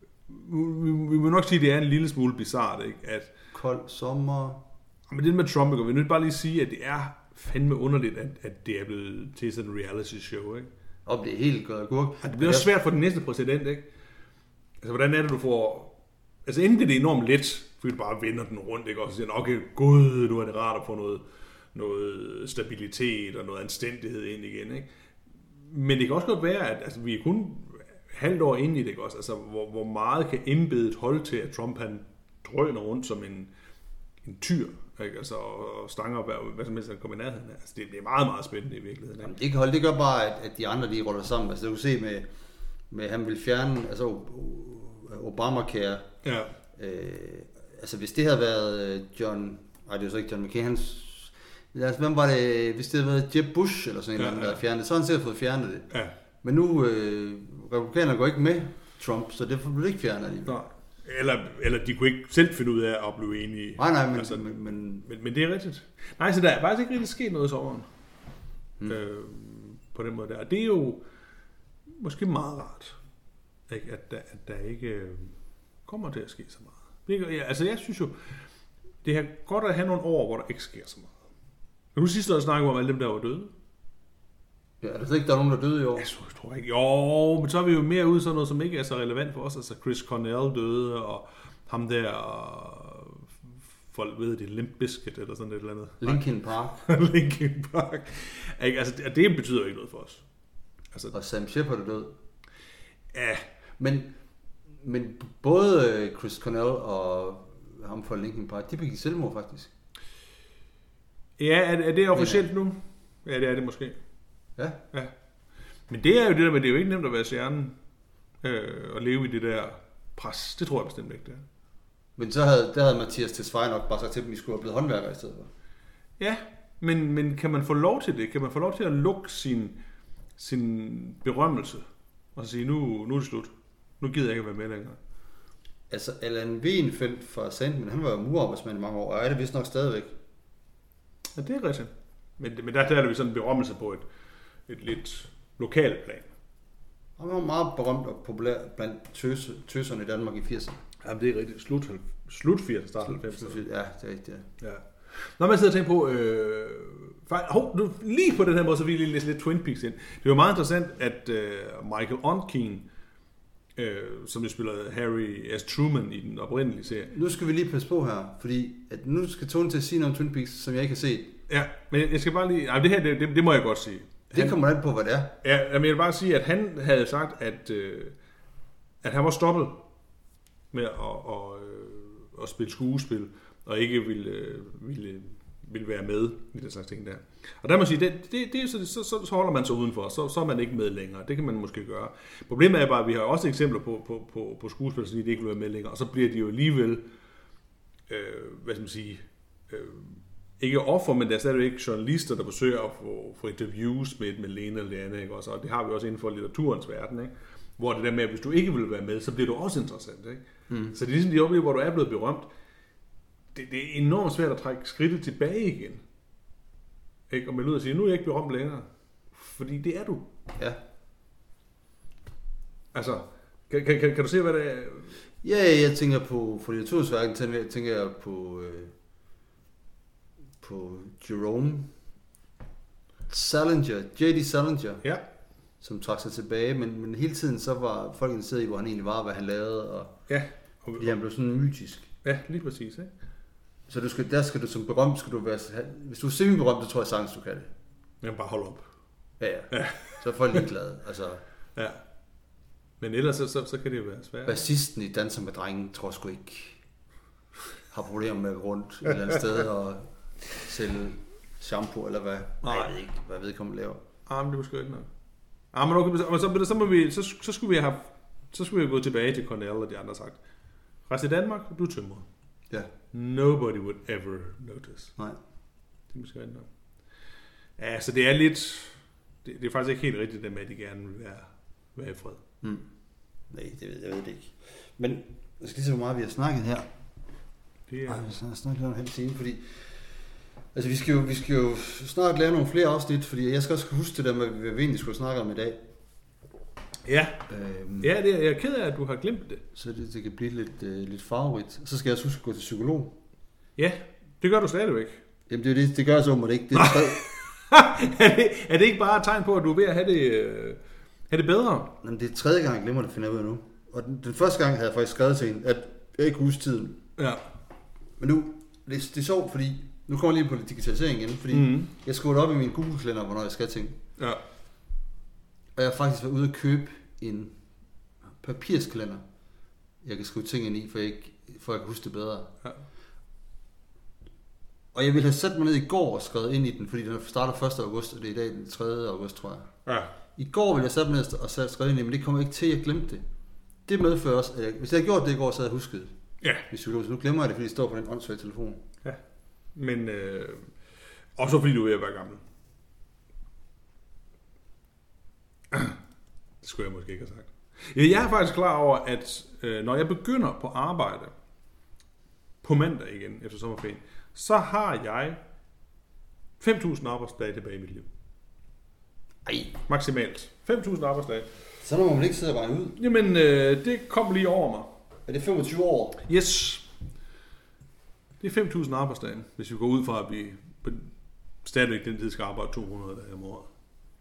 Vi, vi må nok sige, at det er en lille smule bizarrt, ikke? At... Kold sommer. Men det med Trump, vi vil bare lige sige, at det er fandme underligt, at, at det er blevet til sådan en reality show, ikke? Og det er helt godt gurk. Ja, det bliver også svært for den næste præsident, ikke? Altså, hvordan er det, du får... Altså, inden det er enormt let, fordi du bare vender den rundt, ikke? Og så siger, okay, gud, nu er det rart at få noget, noget stabilitet og noget anstændighed ind igen, ikke? Men det kan også godt være, at altså, vi er kun halvt år inde i det, ikke også? Altså, hvor, hvor meget kan embedet holde til, at Trump han drøner rundt som en, en tyr, ikke? Altså, og stanger hvad, hvad som helst, han kommer i nærheden af. Altså, det, det er meget, meget spændende i virkeligheden. Jamen, det kan holde, det gør bare, at, at de andre, de ruller sammen. Altså, du kan se med, med han vil fjerne, altså Obamacare. Ja. Øh, altså, hvis det havde været John, nej, det er jo så ikke John McCain, hans, altså, hvem var det, hvis det havde været Jeb Bush, eller sådan en, ja, eller anden, der havde fjernet det, så har han sikkert fået fjernet det. Ja. Men nu, øh, republikanerne går ikke med Trump, så det bliver ikke fjernet alligevel. Nej. Eller, eller de kunne ikke selv finde ud af at blive enige. Nej, nej, men, altså, men, men, men, men det er rigtigt. Nej, så der er faktisk ikke rigtig sket noget i sommeren. Hmm. Øh, på den måde der. Og det er jo måske meget rart, ikke? At, der, at der ikke øh, kommer til at ske så meget. Ja, altså jeg synes jo, det er godt at have nogle år, hvor der ikke sker så meget. Men nu sidste år snakkede om alle dem, der var døde. Ja, er der så ikke, der er nogen, der døde i år? Jeg tror ikke. Jo, men så er vi jo mere ude sådan noget, som ikke er så relevant for os. Altså Chris Cornell døde, og ham der, og folk ved det, Limp Bizkit eller sådan et eller andet. Linkin Park. Linkin Park. Altså, det betyder jo ikke noget for os. Altså, og Sam Shepard er død. Ja. Men, men både Chris Cornell og ham fra Linkin Park, de begik selvmord faktisk. Ja, er, er det officielt nu? Ja, det er det måske. Ja. Ja. Men det er jo det der med, det er jo ikke nemt at være stjernen øh, og leve i det der pres. Det tror jeg bestemt ikke, det er. Men så havde, der havde Mathias Tesfaye nok bare sagt til dem, at I skulle have blevet håndværker i stedet for. Ja, men, men kan man få lov til det? Kan man få lov til at lukke sin, sin berømmelse og sige, nu, nu er det slut. Nu gider jeg ikke at være med længere. Altså, Allan Wienfeldt fra Sandman, han var jo murarbejdsmand i mange år, og er det vist nok stadigvæk. Ja, det er rigtigt. Men, men der, der er det vi sådan en berømmelse på et, et lidt lokalt plan. Han var meget berømt og populær blandt tøs, tøserne i Danmark i firserne. Jamen, det er rigtigt. Slut, slut firserne, start halvfemserne. Ja, det er rigtigt, ja. Ja. Når man sidder og tænker på, øh, faktisk, hov, nu, lige på den her måde, så vil jeg lige læse lidt Twin Peaks ind. Det var meget interessant, at øh, Michael Onkeen, øh, som jo spiller Harry S. Truman i den oprindelige serie. Nu skal vi lige passe på her, fordi at nu skal Tone til at sige noget om Twin Peaks, som jeg ikke har set. Ja, men jeg skal bare lige... Nej, det her, det, det, det må jeg godt sige. Det han, kommer an på, hvad det er. Ja, men jeg vil bare sige, at han havde sagt, at, øh, at han var stoppet med at, at, at, at spille skuespil, og ikke ville, ville, ville være med i den slags ting der. Og der må jeg sige, det, det, det, så, så, så, så holder man sig udenfor, så, så er man ikke med længere. Det kan man måske gøre. Problemet er bare, at vi har også eksempler på, på, på, på skuespil, så de ikke vil være med længere, og så bliver de jo alligevel, øh, hvad skal man sige... Øh, ikke offer, men der er stadigvæk journalister, der forsøger at få, få interviews med, med Lene eller det andet, ikke? Og det har vi også inden for litteraturens verden, ikke? Hvor det der med, at hvis du ikke vil være med, så bliver du også interessant. Ikke? Mm. Så det er ligesom de oplever, hvor du er blevet berømt. Det, det er enormt svært at trække skridtet tilbage igen. Ikke? Og man ud og sige, nu er jeg ikke berømt længere. Fordi det er du. Ja. Altså, Kan, kan, kan, kan du se, hvad det er? Ja, jeg tænker på, for Naturværken tænker, tænker jeg på, øh, på Jerome Salinger, J D Salinger, Ja. som trak sig tilbage, men, men hele tiden så var folk interesseret i, hvor han egentlig var, hvad han lavede, og Ja. fordi han blev sådan mytisk. Ja, lige præcis, ikke? Så du skal, der skal du som berømt, skal du være, hvis du er semi-berømt, så tror jeg sagtens, du kan det. Men bare hold op. Ja, ja. Ja. Så er folk ligeglade. Altså, Ja. Men ellers så, så, så kan det jo være svært. bassisten i Danser med Drengen, tror jeg sgu ikke, har problemer med at gå rundt et eller andet sted og sælge shampoo, eller hvad. Nej, jeg ved ikke, hvad vedkommende laver. Ah, men det var sgu ikke nok. Ah, men okay, men så, så, må vi, så, så skulle vi have, så skulle vi have gået tilbage til Cornell og de andre sagt. Rest i Danmark, du tømmer. Ja. Nobody would ever notice. Nej. Det er måske rigtigt nok. Ja, så det er lidt, det, det er faktisk ikke helt rigtigt, det med, at de gerne vil være, være i fred. Mm. Nej, det ved jeg ved det ikke. Men jeg skal lige se, hvor meget vi har snakket her. Det er... Ej, vi har snakket lidt en halv time, fordi altså, vi skal, jo, vi skal jo snart lave nogle flere afsnit, fordi jeg skal også huske det der med, hvad vi egentlig skulle snakke om i dag. Ja, Øhm, ja det er, jeg er ked af, at du har glemt det. Så det, det kan blive lidt, øh, lidt farverigt. Så skal jeg også huske at gå til psykolog. Ja, det gør du stadigvæk. Jamen det, er det, det gør jeg så, må det ikke. Det er, tre... er, det, er det ikke bare et tegn på, at du er ved at have det, øh, have det bedre? Jamen, det er tredje gang, jeg glemmer det, finder jeg ud af nu. Og den, den første gang havde jeg faktisk skrevet til hende, at jeg ikke kunne huske tiden. Ja. Men nu, det, det er sjovt, fordi nu kommer jeg lige på digitalisering igen, fordi Mm-hmm. jeg skriver op i min Google-kalender, hvornår jeg skal ting. Ja. Og jeg har faktisk været ude at købe en papirskalender, jeg kan skrive ting ind i, for jeg, ikke, for jeg kan huske det bedre. Ja. Og jeg ville have sat mig ned i går og skrevet ind i den, fordi den starter første august, og det er i dag den tredje august, tror jeg. Ja. I går ville jeg sætte mig ned og skrevet ind i, men det kommer ikke til, jeg glemte det. Det medfører også, at jeg, hvis jeg havde gjort det i går, så havde jeg husket det. Ja. Hvis jeg, så nu glemmer jeg det, fordi det står på den åndssvage telefon. Ja. Men, øh, også fordi du er ved at være gammel. Det skulle jeg måske ikke have sagt. Jeg er faktisk klar over, at øh, når jeg begynder på arbejde på mandag igen, efter sommerferien, så har jeg fem tusind arbejdsdage tilbage i mit liv. Ej, Maksimalt. fem tusind arbejdsdage. så må man ikke sidde og regne ud. Jamen, øh, det kom lige over mig. Er det femogtyve år? Yes. Det er fem tusind arbejdsdage, hvis vi går ud fra, at vi stadigvæk den tid skal arbejde to hundrede dage om året.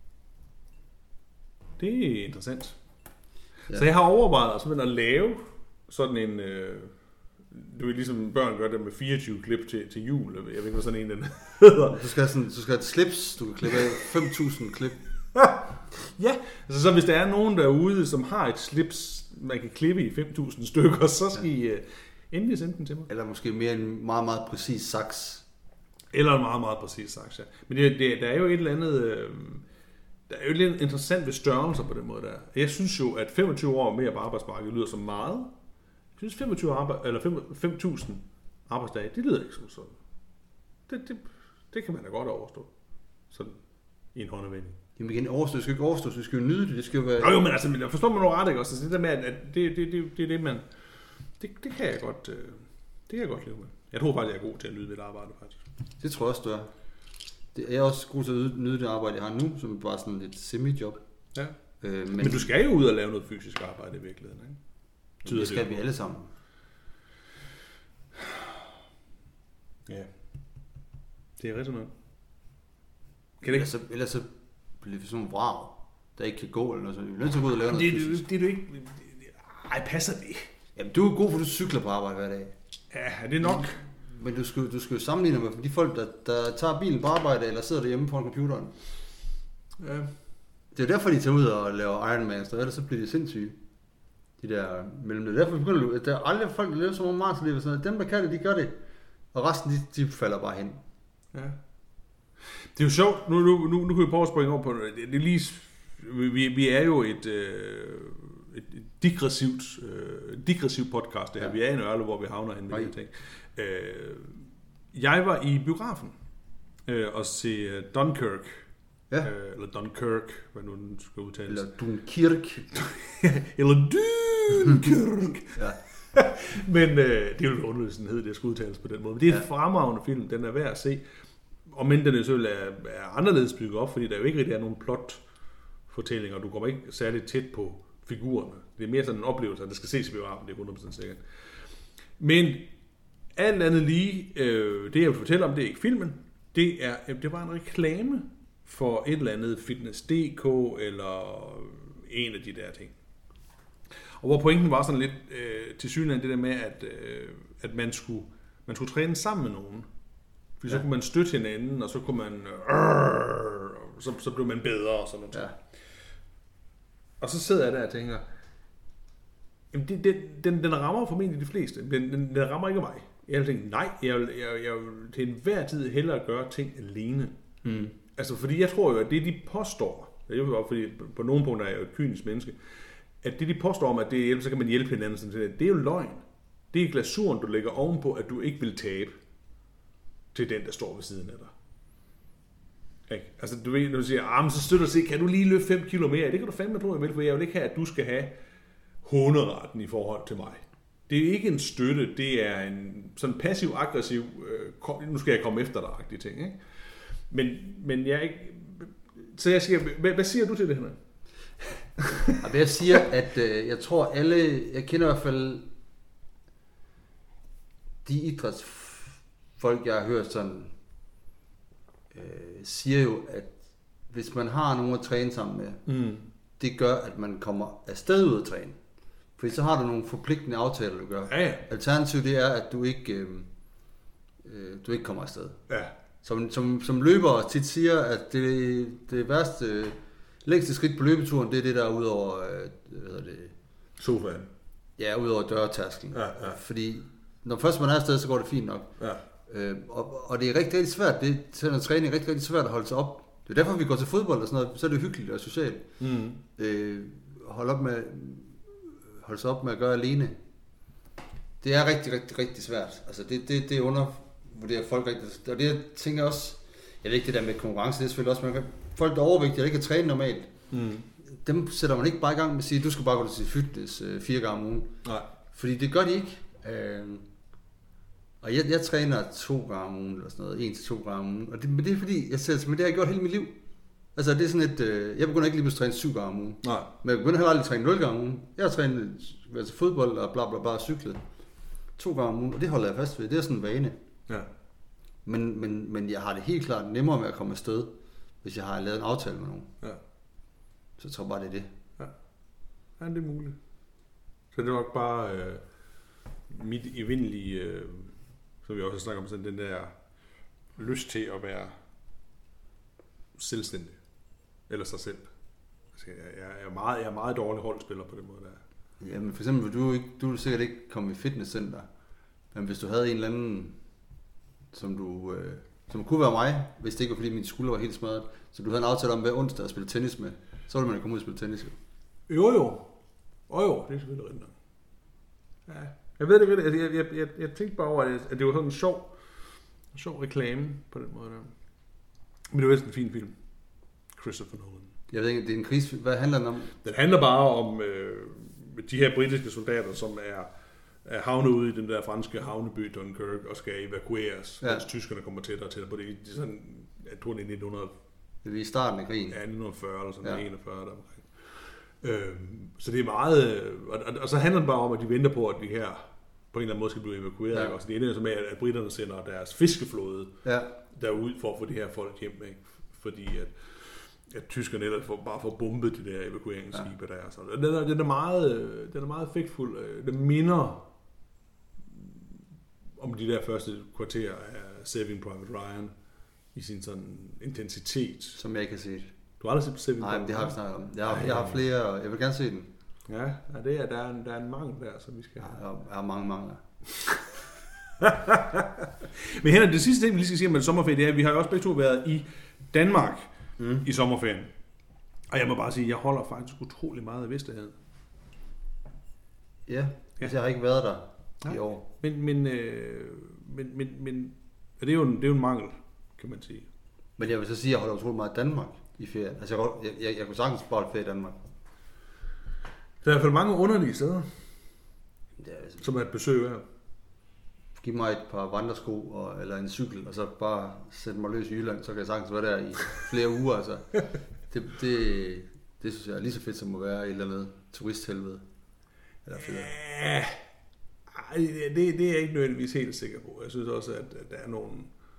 Det er interessant. Ja. Så jeg har overvejet simpelthen at lave sådan en, øh, du ved ligesom børn gør det med fireogtyve klip til, til jul. Jeg ved ikke, hvad sådan en den hedder. Du skal have, sådan, du skal have et slips, du kan klippe af fem tusind klip. Ja, altså så hvis der er nogen derude, som har et slips, man kan klippe i fem tusind stykker, så skal I øh, endelig sende den til mig. Eller måske mere en meget, meget præcis saks. Eller en meget, meget præcis sagt, ja. Men det, det, der er jo et eller andet... Øh, der er jo lidt interessant ved størrelser på den måde der. Jeg synes jo, at femogtyve år mere på arbejdsmarkedet lyder som meget. Jeg synes femogtyve arbejde, eller fem tusind arbejdsdage, det lyder ikke som sådan. Det, det, det kan man da godt overstå. Sådan i en håndevending. Jamen igen, overstå, du skal ikke overstå, du skal jo nyde det, det skal jo være... Jo, jo, men altså, men forstår man noget ret, ikke også? Altså, det der med, at det, det, det, det er det, man... Det, det kan jeg godt... Det kan jeg godt leve med. Jeg tror faktisk, jeg er god til at nyde mit arbejde, faktisk. Det tror jeg også, du er. Det er jeg også god til at nyde det arbejde, jeg har nu, som bare sådan et semi-job. Ja. Øh, men, men du skal jo ud og lave noget fysisk arbejde i virkeligheden, ikke? Tyder det skal det vi alle sammen. Ja. Det er rigtigt nok. Kan det ikke? Ellers så, ellers så bliver vi sådan nogle vrag, der ikke kan gå, eller noget sådan. Vi er nødt til at gå ud og lave noget det, fysisk. Det, det er du ikke... Ej, passer det? Jamen, du er god, for du cykler på arbejde hver dag. Ja, det er nok. Men du skal, du skal jo sammenligne med de folk, der, der tager bilen på arbejde, eller sidder derhjemme foran computeren. Ja. Det er derfor, de tager ud og laver Ironman, så ellers så bliver de sindssyge. De der mellem det. Derfor begynder du, der er aldrig folk, der lever så meget maratonløb og sådan noget. Dem, der kan det, de gør det. Og resten, de, de falder bare hen. Ja. Det er jo sjovt. Nu, nu, nu, nu kan vi prøve at springe over på det. Det er lige, vi, vi er jo et, øh, et digressivt, øh, digressivt podcast, det her. Ja. Vi er i en ørle, hvor vi havner hen med de ting. Øh, jeg var i biografen øh, og se Dunkirk. Ja. Øh, eller Dunkirk, hvad nu den skal udtales. Eller Dunkirk. eller Dunkirk. Ja. Men øh, det er jo underligt, sådan hed det, skal udtales på den måde. Men det er en ja. fremragende film, den er værd at se. Og men den er selvfølgelig er, er anderledes bygget op, fordi der jo ikke rigtig er nogen plot-fortællinger. Du kommer ikke særligt tæt på figurerne. Det er mere sådan en oplevelse, at det skal ses i biografen, det er hundrede procent sikkert. Men alt andet lige, øh, det jeg vil fortælle om, det er ikke filmen. Det, er, det var en reklame for et eller andet fitness punktum d k eller en af de der ting. Og hvor pointen var sådan lidt øh, til synligheden det der med, at, øh, at man, skulle, man skulle træne sammen med nogen. For ja. Så kunne man støtte hinanden, og så kunne man... Øh, så, så blev man bedre og sådan noget. Ja. Og så sidder jeg der og tænker, jamen det, det, den, den rammer formentlig de fleste. Den, den, den rammer ikke mig. Jeg vil tænke, nej, jeg vil, jeg, jeg vil til enhver tid hellere gøre ting alene. Mm. Altså, fordi jeg tror jo, at det de påstår, det er jo fordi på nogle punkter er jeg jo et kynisk menneske, at det de påstår om, at det hjælper, så kan man hjælpe hinanden, sådan, det er jo løgn. Det er glasuren, du lægger ovenpå, at du ikke vil tabe til den, der står ved siden af dig. Ikke? Altså, du ved, når du siger, ah, men så støtter sig, kan du lige løfte fem kilo mere? Det kan du fandme tro, Emil, for jeg vil ikke have, at du skal have hunderetten i forhold til mig. Det er ikke en støtte, det er en sådan passiv-aggressiv, øh, nu skal jeg komme efter dig-agtige ting, ikke? Men, men jeg ikke... Så jeg siger, hvad, hvad siger du til det her? Jeg siger, at øh, jeg tror alle, jeg kender i hvert fald de idrætsfolk, jeg har hørt sådan, øh, siger jo, at hvis man har nogen at træne sammen med, mm. det gør, at man kommer afsted ud at træne. Fordi så har du nogle forpligtende aftaler, du gør. Ja, ja. Alternativet det er, at du ikke, øh, øh, du ikke kommer afsted. Ja. Som, som, som løber tit siger, at det, det værste, længste skridt på løbeturen, det er det, der er ud over, øh, hvad hedder det? Sofaen. Ja, ud over dørtærsklen. Ja, ja. Fordi når først man er afsted, så går det fint nok. Ja. Øh, og, og det er rigtig, rigtig svært, det er træning er rigtig, rigtig svært at holde sig op. Det er derfor, vi går til fodbold og sådan noget, så er det hyggeligt og socialt. Mm. Øh, hold op med, holde sig op med at gøre alene. Det er rigtig, rigtig, rigtig svært. Altså det, det, det undervurderer folk rigtig. Og det jeg tænker også, jeg ved ikke det der med konkurrence, det er selvfølgelig også, men folk der er overvægtige, der ikke kan træne normalt, mm. dem sætter man ikke bare i gang med at sige, du skal bare gå til fitness øh, fire gange om ugen. Nej. Fordi det gør de ikke. Øh, og jeg, jeg træner to gange om ugen, eller sådan noget, en til to gange om ugen. Og det, men det er fordi, jeg ser, men det har jeg gjort hele mit liv. Altså det er sådan et, øh, jeg begynder ikke lige at træne syv gange om ugen. Nej. Men jeg begynder heller aldrig at træne nul gange om ugen. Jeg har trænet altså fodbold og bla bla bla cyklet to gange om ugen, og det holder jeg fast ved. Det er sådan en vane. Ja. Men, men, men jeg har det helt klart nemmere med at komme afsted, hvis jeg har lavet en aftale med nogen. Ja. Så jeg tror bare, det er det. Ja, ja det er muligt. Så det var nok bare øh, mit evindelige, øh, som vi også snakker om, sådan den der lyst til at være selvstændig. Eller sig selv. Altså, jeg, jeg, er meget, jeg er meget dårlig holdspiller på den måde der. Jamen for eksempel, vil du, ikke, du vil sikkert ikke komme i fitnesscenter, men hvis du havde en eller anden, som du, øh, som kunne være mig, hvis det ikke var fordi min skulder var helt smadret, så du havde en aftale om hver onsdag at spille tennis med, så ville man komme ud og spille tennis. Jo jo. Jo jo, det er selvfølgelig rigtigt. Ja. Jeg ved det, jeg, jeg, jeg, jeg, jeg tænkte bare over, at det var sådan en sjov, en sjov reklame på den måde der. Men det var vist en fin film. Christopher Nolan. Jeg ved ikke, det er en krigsfilm. Hvad handler den om? Den handler bare om øh, de her britiske soldater, som er, er havnet ude i den der franske havneby Dunkirk og skal evakueres, ja. Mens tyskerne kommer tættere og tættere på det. Det er sådan, jeg tror det er nitten hundrede. Det er i starten af krigen. Ja, nitten fyrre eller sådan, ja. enogfyrre der omkring. Øh, så det er meget, og, og, og så handler det bare om, at de venter på, at de her på en eller anden måde skal blive evakueret. Ja. Så det ender så med, at britterne sender deres fiskeflåde ja. derud for at få de her folk hjem, ikke? Fordi at at tyskerne ellers får, bare får bombet de der evakueringsskibe ja. der. Så den, er, den, er meget, den er meget effektfuld. Den minder om de der første kvarterer af Saving Private Ryan i sin sådan intensitet. Som jeg ikke har set. Du har aldrig set Saving Private Ryan? Nej, det har vi snakket om. Jeg har, jeg har flere, jeg vil gerne se den. Ja, ja det er, der, er en, der er en mangel der, som vi skal have. Ja, jeg har mange mangler. Men Henrik, det sidste ting, vi lige skal sige om sommerferie, det er, at vi har jo også begge to været i Danmark mm. i sommerferien. Og jeg må bare sige, at jeg holder faktisk utrolig meget af Vesterhavet. Ja, ja. Jeg har ikke været der ja. i år. Men, men, øh, men, men, men ja, det, er jo en, det er jo en mangel, kan man sige. Men jeg vil så sige, at jeg holder utrolig meget af Danmark i ferien. Altså, jeg, jeg, jeg, jeg kunne sagtens bare ferie i Danmark. Der er i hvert fald mange underlige steder, ja, altså, som er et besøg her. Giv mig et par vandresko og, eller en cykel, og så bare sætte mig løs i Jylland, så kan jeg sagtens være der i flere uger. Altså. Det, det, Det synes jeg er lige så fedt som at være i et eller andet turisthelvede. Eller federe. Ja, det, det er jeg ikke nødvendigvis helt sikker på. Jeg synes også, at, at der er nogle...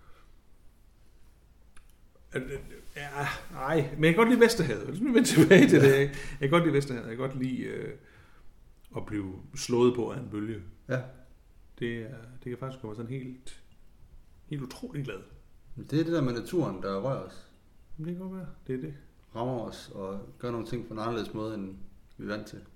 At, at, ja, nej, men jeg kan godt lide Vesterhavet. Hvis vi vender tilbage til det. Jeg, jeg kan godt lide Vesterhavet. Jeg kan godt lide øh, at blive slået på af en bølge. Ja. Det, er, det kan faktisk komme sådan helt, helt utrolig glad. Det er det der med naturen, der rører os. Det kan godt være. Det er det. Rammer os og gør nogle ting på en anderledes måde, end vi er vant til.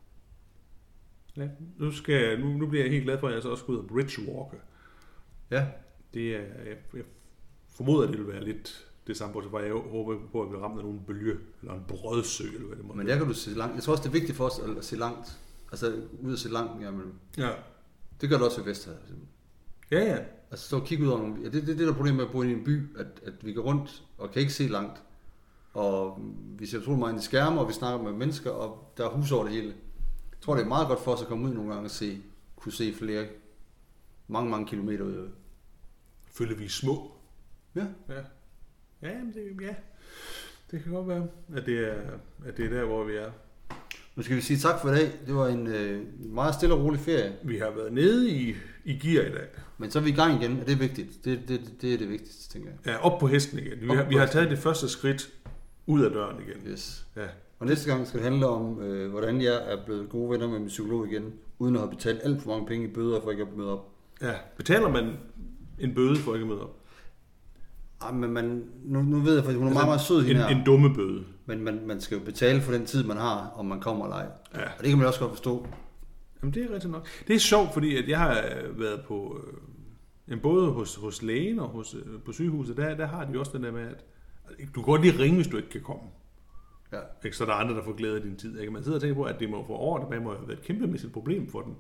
Ja, nu, skal jeg, nu, nu bliver jeg helt glad for, at jeg så også skal ud og bridgewalke. Ja. Det er, jeg, jeg formoder, at det vil være lidt det samme på, så jeg håber på, at jeg bliver ramt af nogle bølge, eller en brødsø, eller hvad det må. Men der kan du se langt. Jeg tror også, det er vigtigt for os at se langt. Altså ud at se langt. Jamen. Ja. Det gør det også ved Vesterhavet. Ja, ja. Altså stå og kigge ud over nogle... Ja, det, det, det er det der problem med at bo i en by, at, at vi går rundt og kan ikke se langt. Og vi ser utrolig meget ind i skærme, og vi snakker med mennesker, og der er hus over det hele. Jeg tror, det er meget godt for os at komme ud nogle gange og se, kunne se flere, mange, mange kilometer ud. Føler vi små? Ja. Ja. Ja, det, ja. Det kan godt være, at det er, at det er der, hvor vi er. Nu skal vi sige tak for i dag. Det var en øh, meget stille og rolig ferie. Vi har været nede i, i gear i dag. Men så er vi i gang igen, og det er vigtigt. Det, det, det er det vigtigste, tænker jeg. Ja, op på hesten igen. Vi har, vi har taget det første skridt ud af døren igen. Yes. Ja. Og næste gang skal det handle om, øh, hvordan jeg er blevet gode venner med min psykolog igen, uden at have betalt alt for mange penge i bøder, for ikke at møde op. Ja, betaler man en bøde for ikke at møde op? Ah, men man, nu, nu ved jeg, for hun er altså, meget, meget sød en, hende her. En dumme bøde. Men man, man skal jo betale for den tid, man har, om man kommer eller ej. Ja. Og det kan man også godt forstå. Jamen, det er rigtigt nok. Det er sjovt, fordi at jeg har været på, øh, både hos, hos lægen og hos, øh, på sygehuset, der, der har de også den der med, at du kan godt lige ringe, hvis du ikke kan komme. Ja. Ikke? Så der er andre, der får glæde af din tid. Ikke? Man sidder og tænker på, at det må få år tilbage, må have været et kæmpemæssigt problem for dem.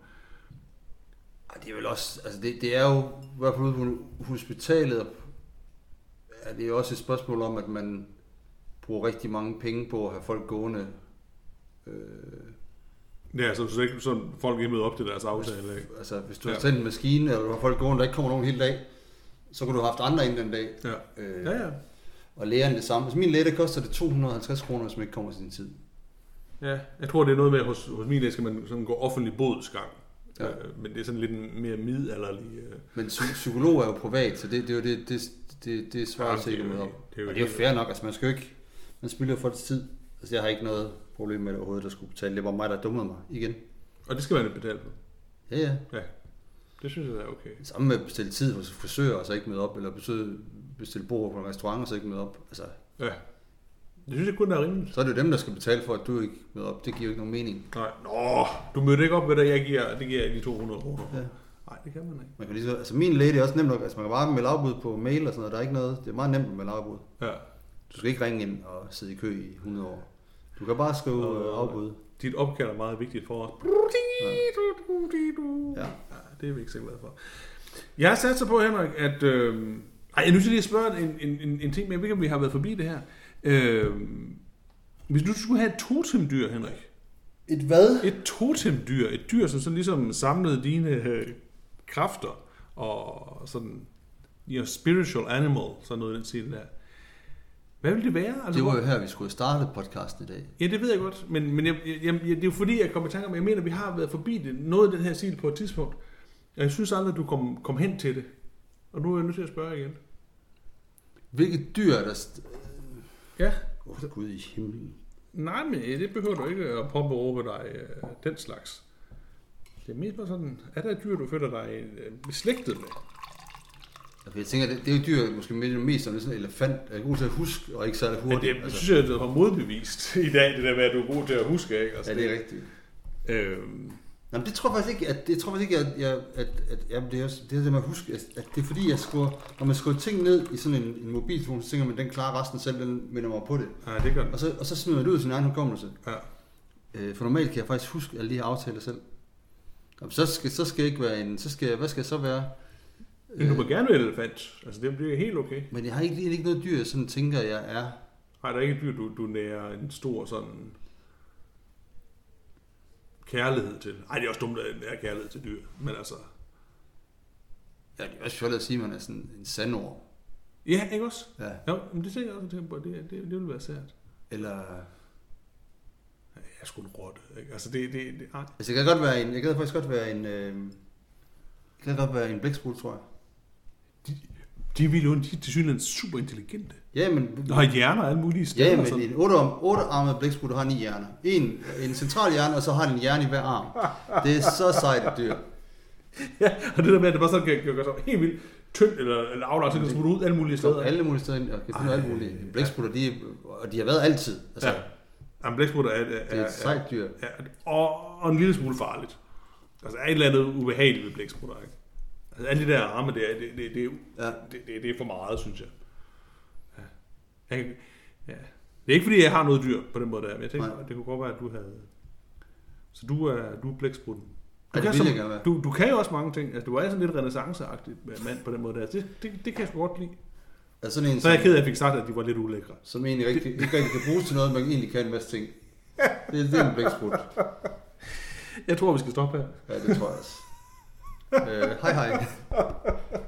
Ej, det er vel også, altså det, det er jo, i hvert fald ude på hospitalet, ja, det er jo også et spørgsmål om, at man bruger rigtig mange penge på at have folk gående. Øh, ja, så, så, ikke, så folk ikke møder op til deres aftale. Ikke? Altså, hvis du ja. har sendt en maskine, eller du har folk gående, der ikke kommer nogen hele dag, så kunne du have haft andre ind den dag. Ja, øh, ja. ja. Og lægerne det samme. Hvis min læge, der koster det to hundrede og halvtreds kroner, hvis man ikke kommer til sin tid. Ja, jeg tror, det er noget med, at hos, hos min læge skal man sådan gå offentlig bodsgang. Ja. Øh, men det er sådan lidt en mere middelalderlig... Øh... Men psykolog er jo privat, så det, det er jo det, det, det, det svarer ja, sig ikke med op. Det er jo, og det er jo fair nok, altså man skal jo ikke... Man spilder jo folks tid. Altså jeg har ikke noget problem med det overhovedet, der skulle betale. Det var mig, der dummede mig igen. Og det skal man jo betale for? Ja, ja. Ja, det synes jeg er okay. Samme med at bestille tid hos frisører, og så ikke møde op, eller besøge, bestille bord på en restaurant, og så ikke møde op. Altså, ja, det synes jeg kun er rimeligt. Så er det jo dem, der skal betale for, at du ikke møder op. Det giver jo ikke nogen mening. Nej, nå, du mødte ikke op med det, jeg giver, det giver jeg de to hundrede kroner. Ja. Nej, det kan man ikke. Man kan lige så, altså min læge er også nemt nok, altså man kan bare melde afbud på mail og sådan noget, der er ikke noget, det er meget nemt at melde afbud. Ja. Du skal ikke ringe ind og sidde i kø i hundrede år. Du kan bare skrive og, afbud. Dit opkald er meget vigtigt for os. Ja. Ja, det er vi ikke så glade for. Jeg har sat sig på, Henrik, at... Øh, ej, jeg er nødt til lige at spørge en, en, en, en ting, men jeg ved ikke, om vi har været forbi det her. Øh, hvis du skulle have et totemdyr, Henrik. Et hvad? Et totemdyr. Et dyr, som sådan ligesom samlede dine øh, kræfter og sådan... Your spiritual animal, sådan noget den stil der. Hvad vil det være? Altså, det var jo hvor... her, vi skulle starte podcasten i dag. Ja, det ved jeg godt, men, men jeg, jeg, jeg, det er jo fordi, jeg kom i tanke om, jeg mener, at vi har været forbi det, noget af den her stil på et tidspunkt. Og jeg synes aldrig, at du kom, kom hen til det. Og nu er jeg nødt til at spørge igen. Hvilket dyr er der... St- ja. Åh, oh, Gud i himlen. Nej, men det behøver du ikke at påberåbe dig uh, den slags. Det er mest bare sådan, er der et dyr, du føler dig uh, beslægtet med? Jeg tænker, det, det er jo dyr, måske mest som sådan en elefant. Jeg er god til at huske, og ikke særlig hurtigt. Ja, det altså. Synes jeg, du har modbevist i dag, det der med, at du er god til at huske, ikke? Altså, ja, det er rigtigt. Øhm. Jamen, det tror jeg faktisk ikke, at, det tror jeg faktisk ikke, at, jeg, at, at jamen, det er også, det er det med at huske, at, at det er fordi, jeg skriver, når man skriver ting ned i sådan en, en mobiltelefon, så tænker man, den klarer resten selv, den minder mig på det. Ja, det gør den. Og så, og så smider man det ud af sin egen hukommelse. Ja. Øh, for normalt kan jeg faktisk huske alle de her aftaler selv. Jamen, så skal, så skal jeg ikke være en, så skal jeg, hvad skal jeg så være? Men du må gerne være elefant. Altså, det bliver helt okay. Men jeg har ikke, ikke noget dyr, jeg sådan tænker, jeg er. Nej, der er ikke et dyr, du, du nærer en stor sådan kærlighed til. Nej, det er også dumt, at nære kærlighed til dyr. Men altså... Ja, det er også fjollet at sige, at man er sådan en sandord. Ja, ikke også? Ja. Jo, men det tænker jeg også at tænke på. Det, det, det vil være sært. Eller... sgu en rotte. Ikke? Altså, det, det, det, ah. altså, det kan godt være en, jeg kan faktisk godt være en, øh, det kan godt være en blæksprut, tror jeg. De, de vil jo, de er tilsyneladende super intelligente. Ja, men... Der har hjerner alle mulige steder. Ja, men en otte-armet blæksprut har ni hjerner. En, en central hjerne, og så har den en hjerne i hver arm. Det er så sejt et dyr. Ja, og det der med, at det bare sådan kan, kan gøre så helt vildt tyndt eller, eller aflagt, så kan det smutte ud alle mulige steder. Alle mulige steder, og kan finde alle mulige. Blæksprutter, de, og de har været altid. Altså, ja. Jamen, blæksprutter er, er, det er et sejt dyr. Er, er, og, og en lille smule farligt. Altså, er et eller andet ubehageligt ved blæksprutter, ikke? Altså, alle de der arme, det er, det, det, det, ja. det, det, det er for meget, synes jeg. Ja. Jeg, ja. Det er ikke, fordi jeg har noget dyr på den måde der, men jeg tænker, det kunne godt være, at du havde... Så du er, du er blæksprutten. Du, ja, kan som, du, du kan jo også mange ting. Altså, du er sådan lidt renaissanceagtig mand på den måde der. Det, det, det kan jeg sgu godt lide. Ja, sådan en, så er jeg ked af, at jeg fik sagt, at de var lidt ulækre. Som egentlig rigtig, ikke rigtig kan bruges til noget, man egentlig kan en masse ting. Det, det er en blæksprut. Jeg tror, vi skal stoppe her. Ja, det tror jeg også. øh, hej hej.